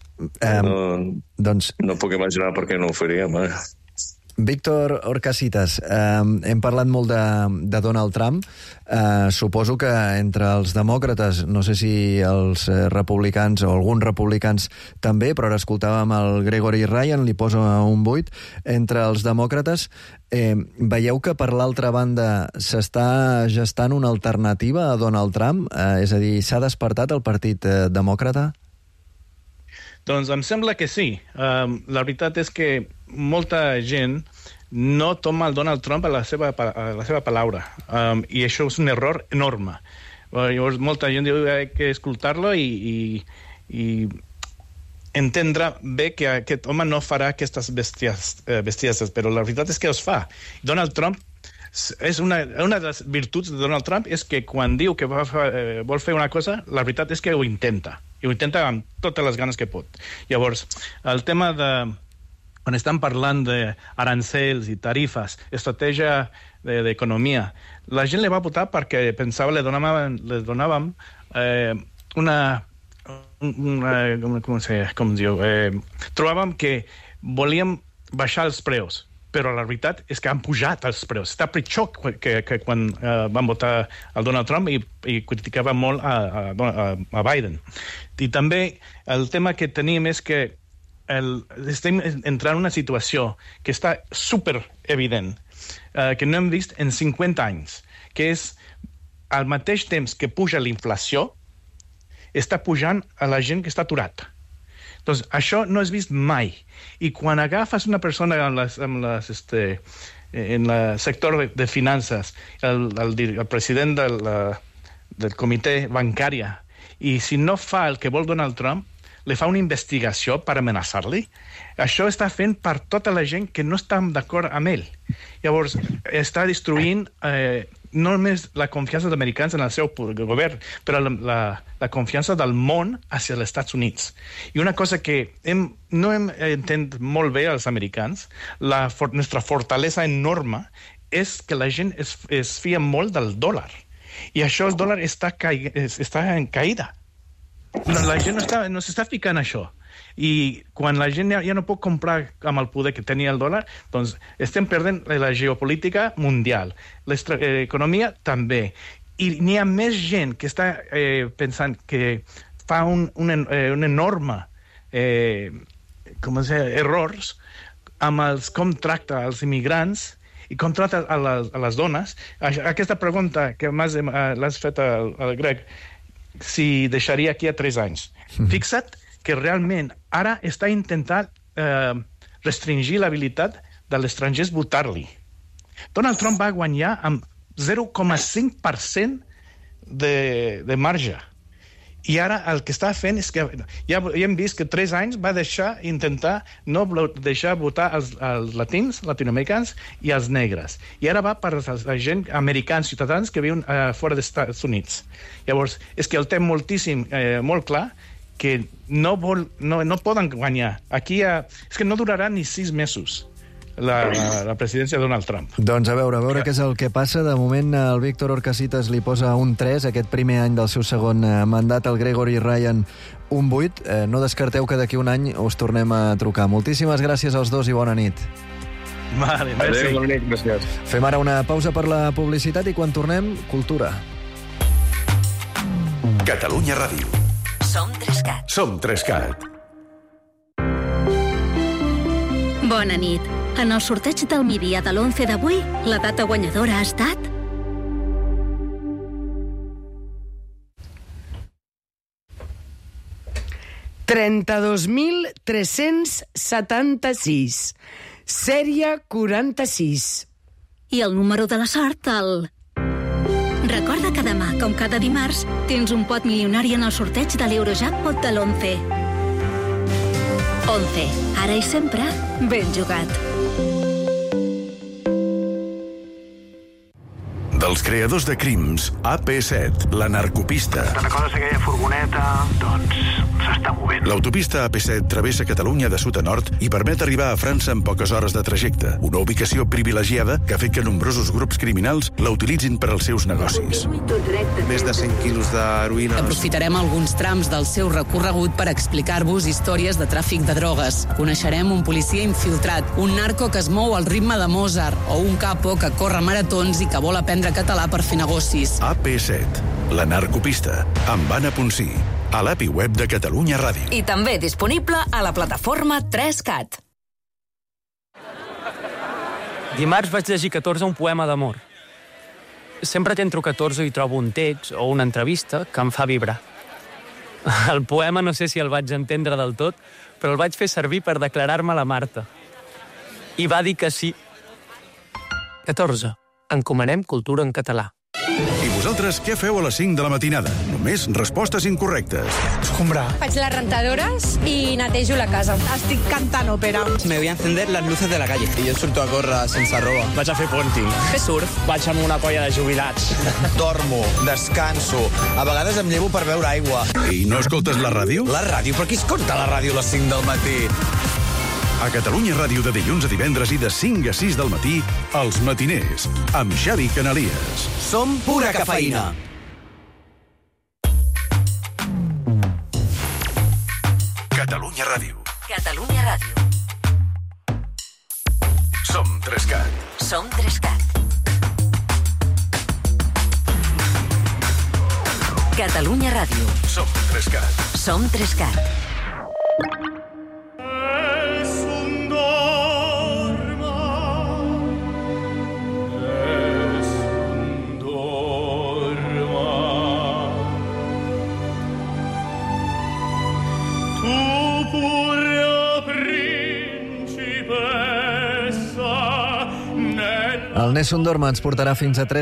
No puc imaginar per què no ho faríem, Víctor Orcasitas, hem parlat molt de Donald Trump. Suposo que entre els demòcrates, no sé si els republicans o alguns republicans també, però ara escoltàvem el Gregory Ryan, li posa un 8. Entre els demòcrates, veieu que per l'altra banda s'està gestant una alternativa a Donald Trump? És a dir, s'ha despertat el Partit Demòcrata? Doncs em sembla que sí. La veritat és que molta gent no toma el Donald Trump a la seva paraula. I això és un error enorme. Llavors, molta gent diu que hay que escoltar-lo i entendre bé que aquest home no farà aquestes bestieses, però la veritat és que els fa. Donald Trump una de les virtuts de Donald Trump és que quan diu que vol fer una cosa, la veritat és que ho intenta. I ho intenta amb totes les ganes que pot. Llavors, el tema de... Quan estan parlant d'arancels i tarifes, estratègia d'economia, la gent li va votar perquè pensava li donàvem com diu, trobàvem que volíem baixar els preus, però la veritat és que han pujat els preus. Està pitjor que quan van votar el Donald Trump i criticava molt a Biden. I també el tema que tenim és que estem entrant en una situació que està super evident, que no hem vist en 50 anys, que és al mateix temps que puja la inflació, està pujant a la gent que està aturat. Doncs això no és vist mai. I quan agafes una persona en el sector de finances, el president del comitè bancari, i si no fa el que vol Donald Trump, li fa una investigació per amenaçar-li. Això està fent per tota la gent que no està d'acord amb ell. Llavors, està destruint no només la confiança dels americans en el seu govern, però la confiança del món hacia els Estats Units. I una cosa que no hem entès molt bé els americans, la nostra fortalesa enorme és que la gent es fia molt del dòlar. I això, el dòlar està en caïda. La gent no s'està ficant això. I quan la gent ja no pot comprar amb el poder que tenia el dòlar, doncs estem perdent la geopolítica mundial. L'economia també. I n'hi ha més gent que està pensant que fa un enorme errors amb com tracta els immigrants i com tracta a les dones. Aquesta pregunta que l'has fet al Greg, si deixaria aquí a 3 anys. Fixa't que realment ara està intentant restringir l'habilitat dels estrangers votar-li. Donald Trump va guanyar amb 0,5% de marge. I ara el que està fent és que ja hem vist que 3 anys va intentar no deixar votar els latinoamericans i els negres. I ara va per la gent, americans, ciutadans que viuen fora dels Estats Units. Llavors, és que el té moltíssim, molt clar, que no poden guanyar. Aquí és que no durarà ni 6 mesos la presidència de Donald Trump. Doncs a veure què és el que passa. De moment el Víctor Orcasitas li posa un 3 aquest primer any del seu segon mandat, el Gregory Ryan un 8. No descarteu que d'aquí un any us tornem a trucar. Moltíssimes gràcies als dos i bona nit. Vale, merci. Adéu, bona nit, gràcies. Fem ara una pausa per la publicitat i quan tornem, cultura. Catalunya Ràdio. Som 3CAT. Som 3CAT. Bona nit. En el sorteig del Mídia de l'11 d'avui, la data guanyadora ha estat... $32.376. Sèrie 46. I el número de la sort, el... Recorda que demà, com cada dimarts, tens un pot milionari en el sorteig de l'Eurojackpot de l'11. 11. Ara i sempre, ben jugat. Dels creadors de crims, AP7, la narcopista. Te'n recordes aquella furgoneta? Doncs s'està movent. L'autopista AP7 travessa Catalunya de sud a nord i permet arribar a França en poques hores de trajecte. Una ubicació privilegiada que ha fet que nombrosos grups criminals la utilitzin per als seus negocis. Més de 100 quilos d'heroïna. Aprofitarem alguns trams del seu recorregut per explicar-vos històries de tràfic de drogues. Coneixerem un policia infiltrat, un narco que es mou al ritme de Mozart o un capo que corre maratons i que vol aprendre català per fer negocis. AP7, la narcopista, amb Anna Ponsí, a l'app i web de Catalunya Ràdio. I també disponible a la plataforma 3CAT. Dimarts vaig llegir 14 un poema d'amor. Sempre que entro 14 i trobo un text o una entrevista que em fa vibrar. El poema no sé si el vaig entendre del tot, però el vaig fer servir per declarar-me a la Marta. I va dir que sí. 14. Encomanem cultura en català. I vosaltres què feu a les 5 de la matinada? Només respostes incorrectes. Escombrar. Faig les rentadores i netejo la casa. Estic cantant òpera. Me voy a encender las luces de la calle. I jo surto a córrer sense roba. Vaig a fer ponting. Fer surf. Vaig amb una colla de jubilats. Dormo, descanso. A vegades em llevo per beure aigua. I no escoltes la ràdio? La ràdio? Per qui escolta la ràdio a les 5 del matí? A Catalunya Ràdio de dilluns a divendres i de 5 a 6 del matí, Els Matiners, amb Xavi Canalies. Som pura cafeïna. Catalunya Ràdio. Catalunya Ràdio. Som 3CAT. Som 3CAT. Catalunya Ràdio. Som 3CAT. Som 3CAT. El Nessun Dorma ens portarà fins a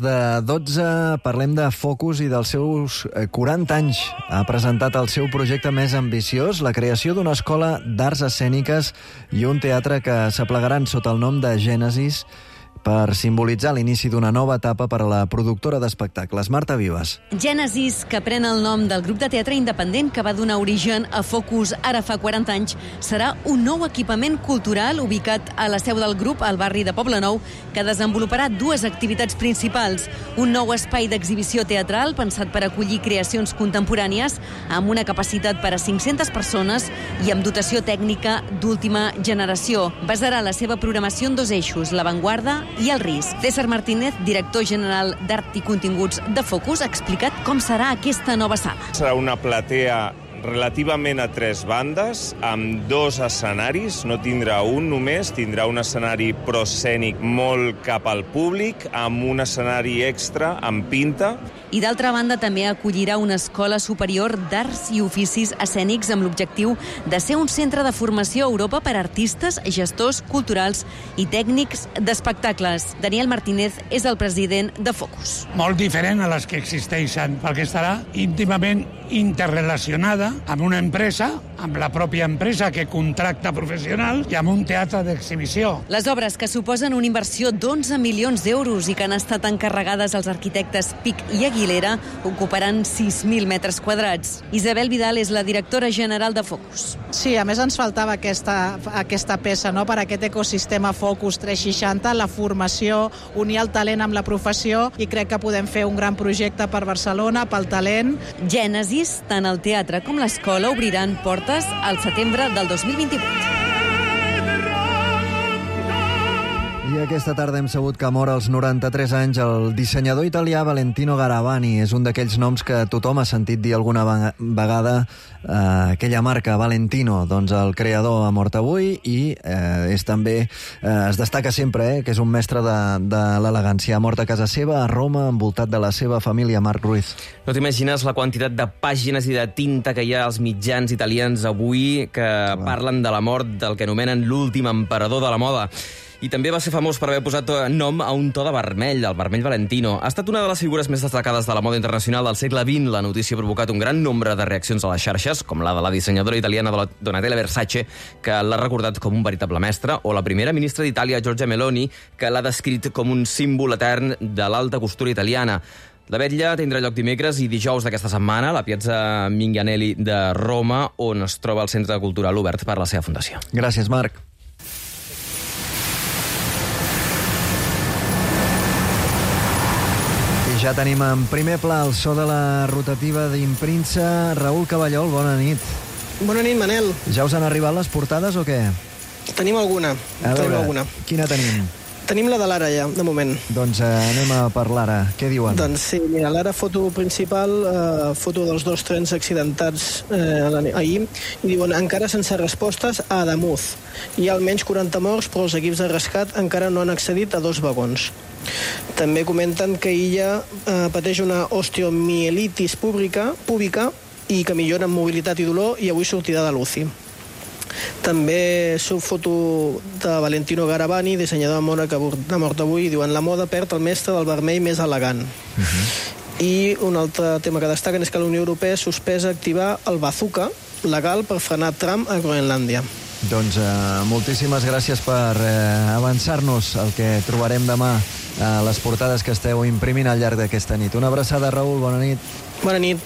11:45. Parlem de Focus i dels seus 40 anys. Ha presentat el seu projecte més ambiciós, la creació d'una escola d'arts escèniques i un teatre que s'aplegaran sota el nom de Gènesis per simbolitzar l'inici d'una nova etapa per a la productora d'espectacles. Marta Vives. Gènesis, que pren el nom del grup de teatre independent que va donar origen a Focus ara fa 40 anys, serà un nou equipament cultural ubicat a la seu del grup, al barri de Poblenou, que desenvoluparà dues activitats principals. Un nou espai d'exhibició teatral pensat per acollir creacions contemporànies amb una capacitat per a 500 persones i amb dotació tècnica d'última generació. Basarà la seva programació en dos eixos, l'avantguarda i el risc. César Martínez, director general d'Art i Continguts de Focus, ha explicat com serà aquesta nova sala. Serà una platea relativament a 3 bandes, amb 2 escenaris, no tindrà un només, tindrà un escenari proscènic molt cap al públic, amb un escenari extra amb pinta. I d'altra banda també acollirà una escola superior d'arts i oficis escènics amb l'objectiu de ser un centre de formació a Europa per a artistes, gestors culturals i tècnics d'espectacles. Daniel Martínez és el president de Focus. Molt diferent a les que existeixen, perquè estarà íntimament interrelacionada amb una empresa, amb la pròpia empresa que contracta professionals i amb un teatre d'exhibició. Les obres, que suposen una inversió d'11 milions d'euros i que han estat encarregades als arquitectes Pic i Aguilera, ocuparan 6.000 metres quadrats. Isabel Vidal és la directora general de Focus. Sí, a més ens faltava aquesta peça, no?, per aquest ecosistema Focus 360, la formació, unir el talent amb la professió, i crec que podem fer un gran projecte per Barcelona, pel talent. Gènesis, tant el teatre com l'escola obriran portes al setembre del 2028. I aquesta tarda hem sabut que mor als 93 anys el dissenyador italià Valentino Garavani. És un d'aquells noms que tothom ha sentit dir alguna vegada, aquella marca Valentino. Doncs el creador ha mort avui i és també, es destaca sempre, que és un mestre de l'elegància. Ha mort a casa seva, a Roma, envoltat de la seva família. Marc Ruiz. No t'imagines la quantitat de pàgines i de tinta que hi ha als mitjans italians avui que parlen de la mort del que anomenen l'últim emperador de la moda. I també va ser famós per haver posat nom a un to de vermell, el vermell Valentino. Ha estat una de les figures més destacades de la moda internacional del segle XX. La notícia ha provocat un gran nombre de reaccions a les xarxes, com la de la dissenyadora italiana Donatella Versace, que l'ha recordat com un veritable mestre, o la primera ministra d'Itàlia, Giorgia Meloni, que l'ha descrit com un símbol etern de l'alta costura italiana. La vetlla tindrà lloc dimecres i dijous d'aquesta setmana a la Piazza Minganelli de Roma, on es troba el Centre Cultural obert per la seva fundació. Gràcies, Marc. Ja tenim en primer pla el so de la rotativa d'Imprintsa. Raül Cavallol, bona nit. Bona nit, Manel. Ja us han arribat les portades o què? Tenim alguna. Quina tenim? Tenim la de l'Ara ja, de moment. Doncs anem a per l'Ara. Què diuen? Doncs sí, mira, l'Ara, foto principal, foto dels 2 trens accidentats ahir, i diuen, encara sense respostes a Adamuz. Hi ha almenys 40 morts, però els equips de rescat encara no han accedit a 2 vagons. També comenten que ella pateix una osteomielitis púbica i que millora en mobilitat i dolor i avui sortirà de l'UCI. També surt foto de Valentino Garavani, dissenyador de moda que ha mort avui, i diuen la moda perd el mestre del vermell més elegant. I un altre tema que destaquen és que la Unió Europea ha suspès activar el bazooka legal per frenar Trump a Groenlàndia. Doncs moltíssimes gràcies per avançar-nos el que trobarem demà a les portades que esteu imprimint al llarg d'aquesta nit. Una abraçada, Raül, bona nit. Bona nit.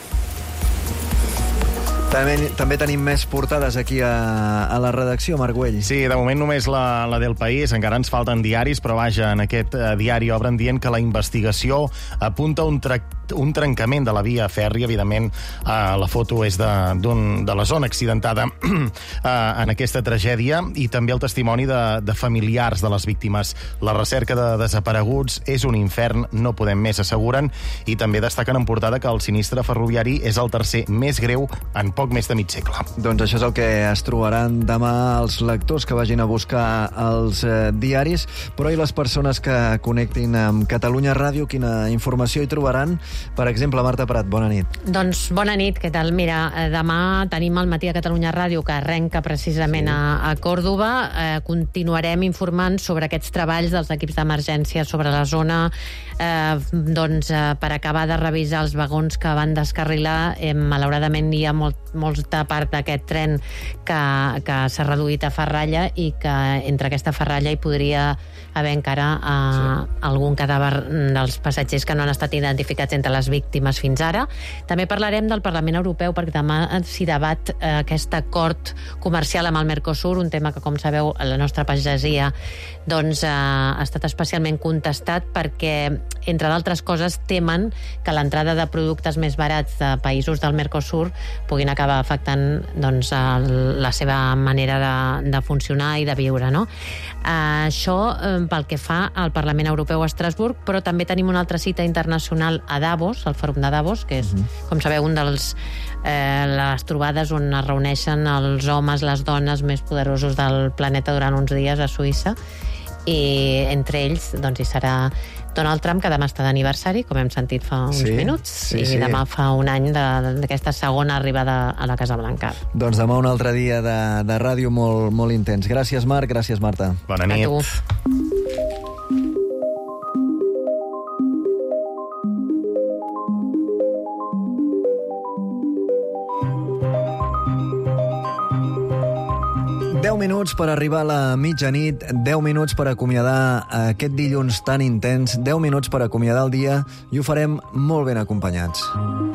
També tenim més portades aquí a la redacció, Marc Güell. Sí, de moment només la del País. Encara ens falten diaris, però vaja, en aquest diari obren dient que la investigació apunta un trencament de la via fèrria. Evidentment, la foto és de la zona accidentada en aquesta tragèdia, i també el testimoni de familiars de les víctimes. La recerca de desapareguts és un infern, no podem més, asseguren, i també destaquen en portada que el sinistre ferroviari és el tercer més greu en poc més de mig segle. Doncs això és el que es trobaran demà els lectors que vagin a buscar els diaris, però i les persones que connectin amb Catalunya Ràdio, quina informació hi trobaran? Per exemple, Marta Prat, bona nit. Doncs bona nit, què tal? Mira, demà tenim el Matí a Catalunya Ràdio, que arrenca precisament a Còrdova. Continuarem informant sobre aquests treballs dels equips d'emergència sobre la zona, per acabar de revisar els vagons que van descarrilar. Malauradament hi ha molta part d'aquest tren que s'ha reduït a ferralla i que entre aquesta ferralla hi podria haver encara algun cadàver dels passatgers que no han estat identificats entre les víctimes fins ara. També parlarem del Parlament Europeu, perquè demà s'hi debat aquest acord comercial amb el Mercosur, un tema que, com sabeu, la nostra pagesia ha estat especialment contestat perquè, entre d'altres coses, temen que l'entrada de productes més barats de països del Mercosur puguin acabar afectant la seva manera de funcionar i de viure, no? Això pel que fa al Parlament Europeu a Estrasburg, però també tenim una altra cita internacional a Davos, el Fòrum de Davos, que és, com sabeu, un dels les trobades on es reuneixen els homes, les dones més poderosos del planeta durant uns dies a Suïssa, i entre ells hi serà Donald Trump, que demà està d'aniversari, com hem sentit fa uns minuts, i demà fa un any d'aquesta segona arribada a la Casa Blanca. Doncs demà un altre dia de ràdio molt intens. Gràcies, Marc, gràcies, Marta. Bona nit. A tu. 10 minuts per arribar a la mitjanit, 10 minuts per acomiadar aquest dilluns tan intens, 10 minuts per acomiadar el dia, i ho farem molt ben acompanyats.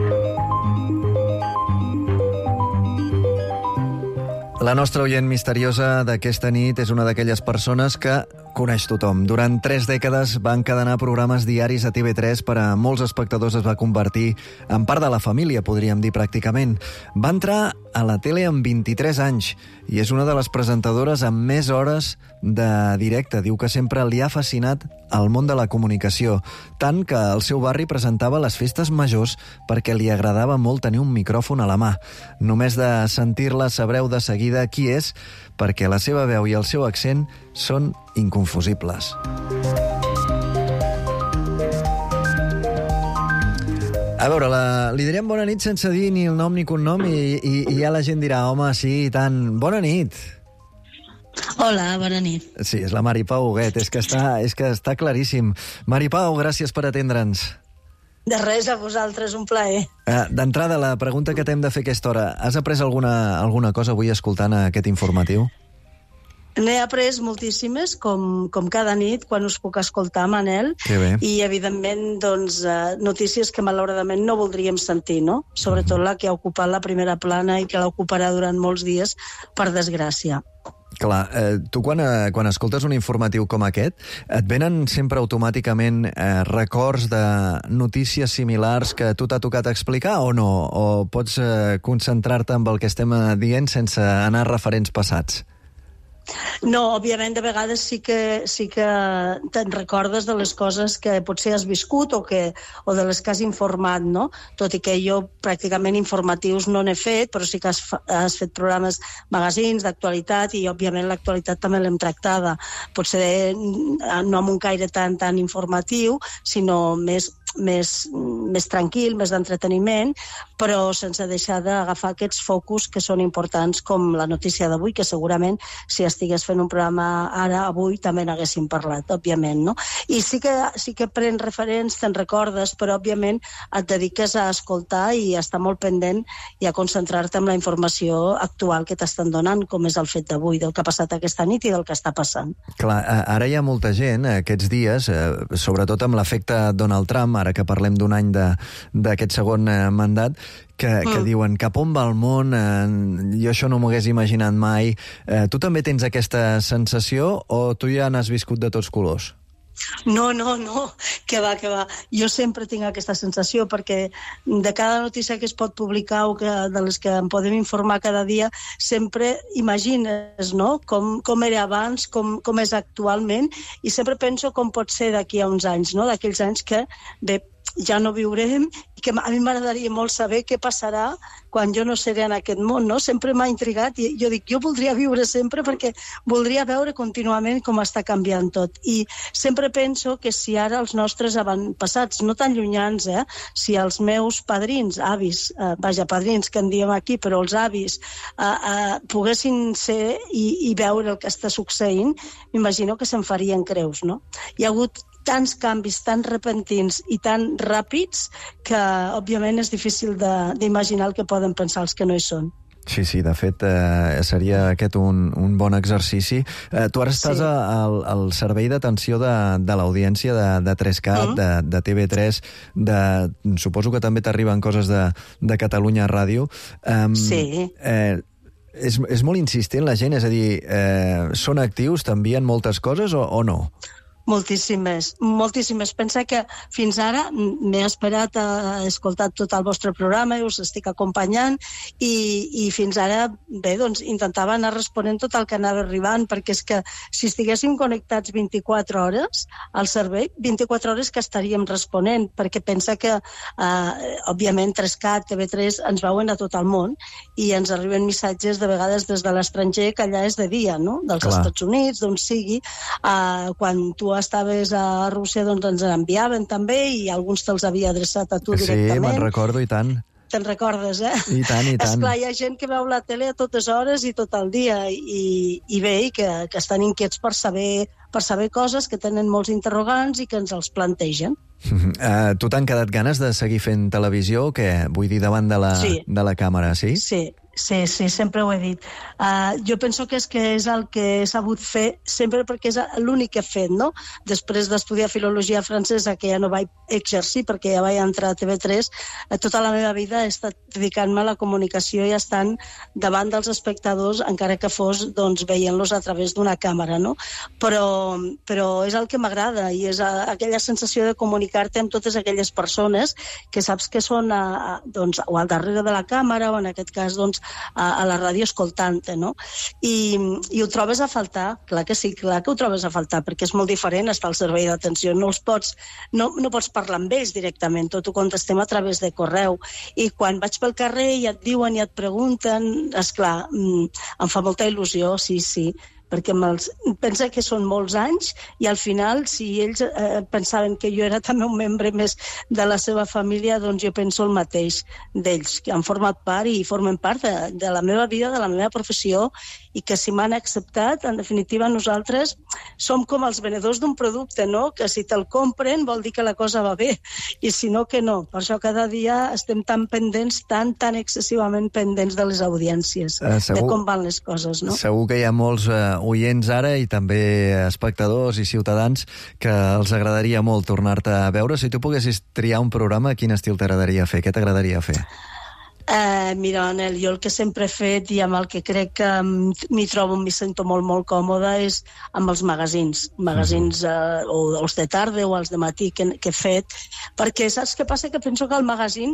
La nostra oient misteriosa d'aquesta nit és una d'aquelles persones que coneix tothom. Durant 3 dècades va encadenar programes diaris a TV3, per a molts espectadors es va convertir en part de la família, podríem dir pràcticament. Va entrar a la tele amb 23 anys i és una de les presentadores amb més hores de directe. Diu que sempre li ha fascinat el món de la comunicació, tant que al seu barri presentava les festes majors perquè li agradava molt tenir un micròfon a la mà. Només de sentir-la sabreu de seguida qui és, perquè la seva veu i el seu accent són inconfusibles. A veure, li direm bona nit sense dir ni el nom ni cognom i ja la gent dirà, home, sí, i tant, bona nit. Hola, bona nit. Sí, és la Mari Pau Huguet, és que està claríssim. Mari Pau, gràcies per atendre'ns. De res, a vosaltres, un plaer. D'entrada, la pregunta que t'hem de fer a aquesta hora, has après alguna cosa avui escoltant aquest informatiu? N'he après moltíssimes, com cada nit, quan us puc escoltar, Manel, i, evidentment, notícies que, malauradament, no voldríem sentir, no? Sobretot la que ha ocupat la primera plana i que l'ocuparà durant molts dies, per desgràcia. Clar, tu quan escoltes un informatiu com aquest, et venen sempre automàticament records de notícies similars que tu t'ha tocat explicar o no? O pots concentrar-te en el que estem dient sense anar a referents passats? No, òbviament, de vegades sí que te'n recordes de les coses que potser has viscut o de les que has informat, no? Tot i que jo pràcticament informatius no n'he fet, però sí que has fet programes magazins d'actualitat i, òbviament, l'actualitat també l'hem tractada. Potser no amb un caire tan informatiu, sinó més tranquil, més d'entreteniment, però sense deixar d'agafar aquests focus que són importants, com la notícia d'avui, que segurament si estigués fent un programa ara, avui, també n'haguéssim parlat, òbviament, no? I sí que prens referents, te'n recordes, però òbviament et dediques a escoltar i a estar molt pendent i a concentrar-te en la informació actual que t'estan donant, com és el fet d'avui, del que ha passat aquesta nit i del que està passant. Clar, ara hi ha molta gent aquests dies, sobretot amb l'efecte Donald Trump, ara que parlem d'un any d'aquest segon mandat, que diuen cap on va el món, jo això no m'ho hagués imaginat mai. Tu també tens aquesta sensació o tu ja n'has viscut de tots colors? No, que va. Jo sempre tinc aquesta sensació perquè de cada notícia que es pot publicar o de les que en podem informar cada dia, sempre imagines, no?, com era abans, com és actualment, i sempre penso com pot ser d'aquí a uns anys, no?, d'aquells anys que, bé, ja no viurem, i que a mi m'agradaria molt saber què passarà quan jo no seré en aquest món, no? Sempre m'ha intrigat i jo dic, jo voldria viure sempre perquè voldria veure contínuament com està canviant tot. I sempre penso que si ara els nostres avantpassats, no tan llunyans, si els meus padrins, avis, padrins que en diem aquí, però els avis, poguessin ser i veure el que està succeint, m'imagino que se'n farien creus, no? Hi ha hagut tants canvis tan repentins i tan ràpids que, òbviament, és difícil d'imaginar el que poden pensar els que no hi són. Sí, de fet, seria aquest un bon exercici. Tu ara estàs al servei d'atenció de l'audiència de 3CAT, de TV3, suposo que també t'arriben coses de Catalunya Ràdio. Sí. És molt insistent la gent, és a dir, són actius, t'envien moltes coses o no? Moltíssimes. Pensa que fins ara m'he esperat a escoltar tot el vostre programa i us estic acompanyant i fins ara, bé, doncs intentava anar responent tot el que anava arribant, perquè és que si estiguéssim connectats 24 hores al servei, 24 hores que estaríem responent, perquè pensa que, òbviament, 3CAT, TV3 ens veuen a tot el món i ens arriben missatges de vegades des de l'estranger, que allà és de dia, no? Dels Estats Units, d'on sigui. Quan tu estaves a Rússia, doncs ens enviaven també i alguns te'ls havia adreçat a tu directament. Sí, me'n recordo, i tant. Te'n recordes, I tant. Esclar, hi ha gent que veu la tele a totes hores i tot el dia i bé, i que estan inquiets per saber coses, que tenen molts interrogants i que ens els plantegen. Tu t'han quedat ganes de seguir fent televisió o què? Vull dir, davant de la càmera, sí? Sí, sempre ho he dit. Jo penso que és el que he sabut fer sempre perquè és l'únic que he fet, no? Després d'estudiar filologia francesa, que ja no vaig exercir perquè ja vaig entrar a TV3, tota la meva vida he estat dedicant-me a la comunicació i estant davant dels espectadors, encara que fos veient-los a través d'una càmera, no? Però és el que m'agrada i és aquella sensació de comunicar-te amb totes aquelles persones que saps que són o al darrere de la càmera o en aquest cas a la ràdio escoltant-te, no? I ho trobes a faltar, clar que sí, clar que ho trobes a faltar, perquè és molt diferent estar al servei d'atenció, no pots parlar amb ells directament, tot ho contestem a través de correu, i quan vaig pel carrer i et diuen i et pregunten, esclar, em fa molta il·lusió, sí, perquè pensa que són molts anys i al final, si ells pensaven que jo era també un membre més de la seva família, doncs jo penso el mateix d'ells, que han format part i formen part de la meva vida, de la meva professió, i que si m'han acceptat, en definitiva nosaltres som com els venedors d'un producte, no? Que si te'l compren vol dir que la cosa va bé, i si no, que no. Per això cada dia estem tan pendents, tan excessivament pendents de les audiències, de com van les coses, no? Segur que hi ha molts oients ara i també espectadors i ciutadans que els agradaria molt tornar-te a veure. Si tu poguessis triar un programa, quin estil t'agradaria fer? Què t'agradaria fer? Mira, Anel, jo el que sempre he fet i amb el que crec que m'hi sento molt, molt còmoda és amb els magazins o els de tarda o els de matí que he fet, perquè saps què passa? Que penso que el magazín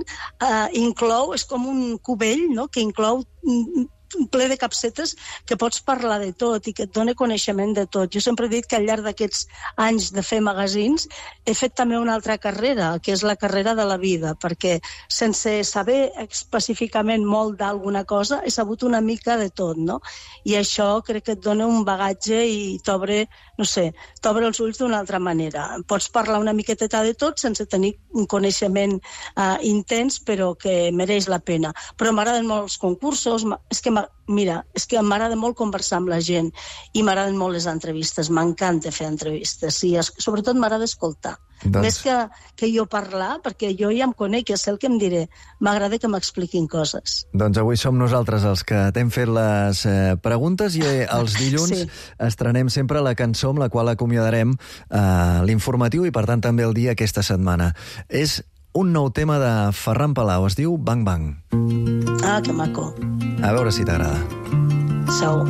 és com un cubell, no? Que inclou ple de capsetes que pots parlar de tot i que et dona coneixement de tot. Jo sempre he dit que al llarg d'aquests anys de fer magazins he fet també una altra carrera, que és la carrera de la vida, perquè sense saber específicament molt d'alguna cosa he sabut una mica de tot, no? I això crec que et dona un bagatge i t'obre els ulls d'una altra manera. Pots parlar una miqueteta de tot sense tenir un coneixement intens, però que mereix la pena. Però m'agraden molt els concursos, és que m'agrada molt conversar amb la gent i m'agraden molt les entrevistes, m'encanta fer entrevistes i sobretot m'agrada escoltar. Més que jo parlar, perquè jo ja em conec, ja sé el que em diré. M'agrada que m'expliquin coses. Doncs avui som nosaltres els que t'hem fet les preguntes i els dilluns estrenem sempre la cançó amb la qual acomiadarem l'informatiu i per tant també el dia aquesta setmana. És un nou tema de Ferran Palau, es diu Bang Bang. Ah, que maco. A veure si t'agrada. Segur.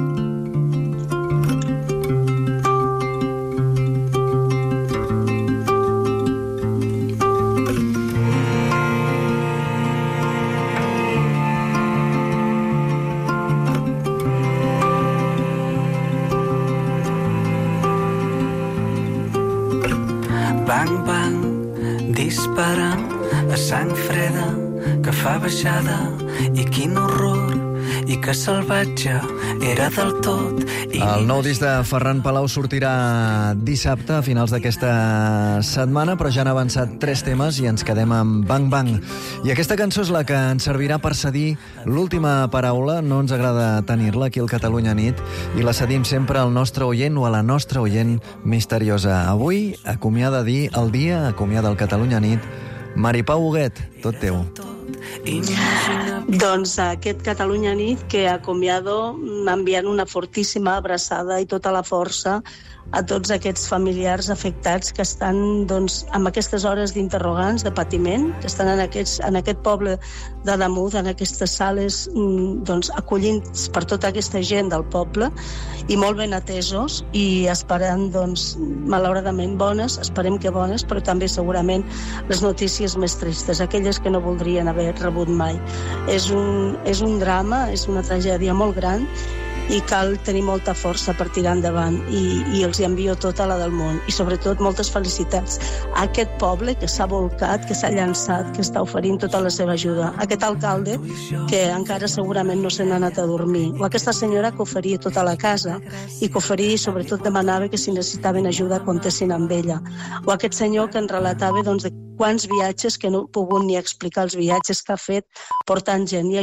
Bang, bang, dispara. esperant a sang freda que fa baixada i quin horror i que salvatge era del tot. El nou disc de Ferran Palau sortirà dissabte a finals d'aquesta setmana, però ja han avançat 3 temes i ens quedem amb Bang Bang. I aquesta cançó és la que ens servirà per cedir l'última paraula. No ens agrada tenir-la aquí al Catalunya Nit i la cedim sempre al nostre oient o a la nostra oient misteriosa. Avui acomiada dir el dia, acomiada el Catalunya Nit, Mari Pau Huguet, tot teu. Doncs aquest Catalunya Nit que acomiado enviant una fortíssima abraçada i tota la força a tots aquests familiars afectats que estan doncs, amb aquestes hores d'interrogants, de patiment, que estan en aquest poble d'Adamuz, en aquestes sales, doncs, acollint per tota aquesta gent del poble i molt ben atesos i esperant, doncs, malauradament bones, esperem que bones, però també segurament les notícies més tristes, aquelles que no voldrien haver rebut mai. És un drama, és una tragèdia molt gran i cal tenir molta força per tirar endavant i els hi envio tota la del món i sobretot moltes felicitats a aquest poble que s'ha volcat, que s'ha llançat, que està oferint tota la seva ajuda, aquest alcalde que encara segurament no se n'ha anat a dormir, o aquesta senyora que oferia tota la casa i que oferia i sobretot demanava que si necessitaven ajuda comptessin amb ella, o aquest senyor que en relatava doncs, de quants viatges que no he pogut ni explicar els viatges que ha fet portant gent i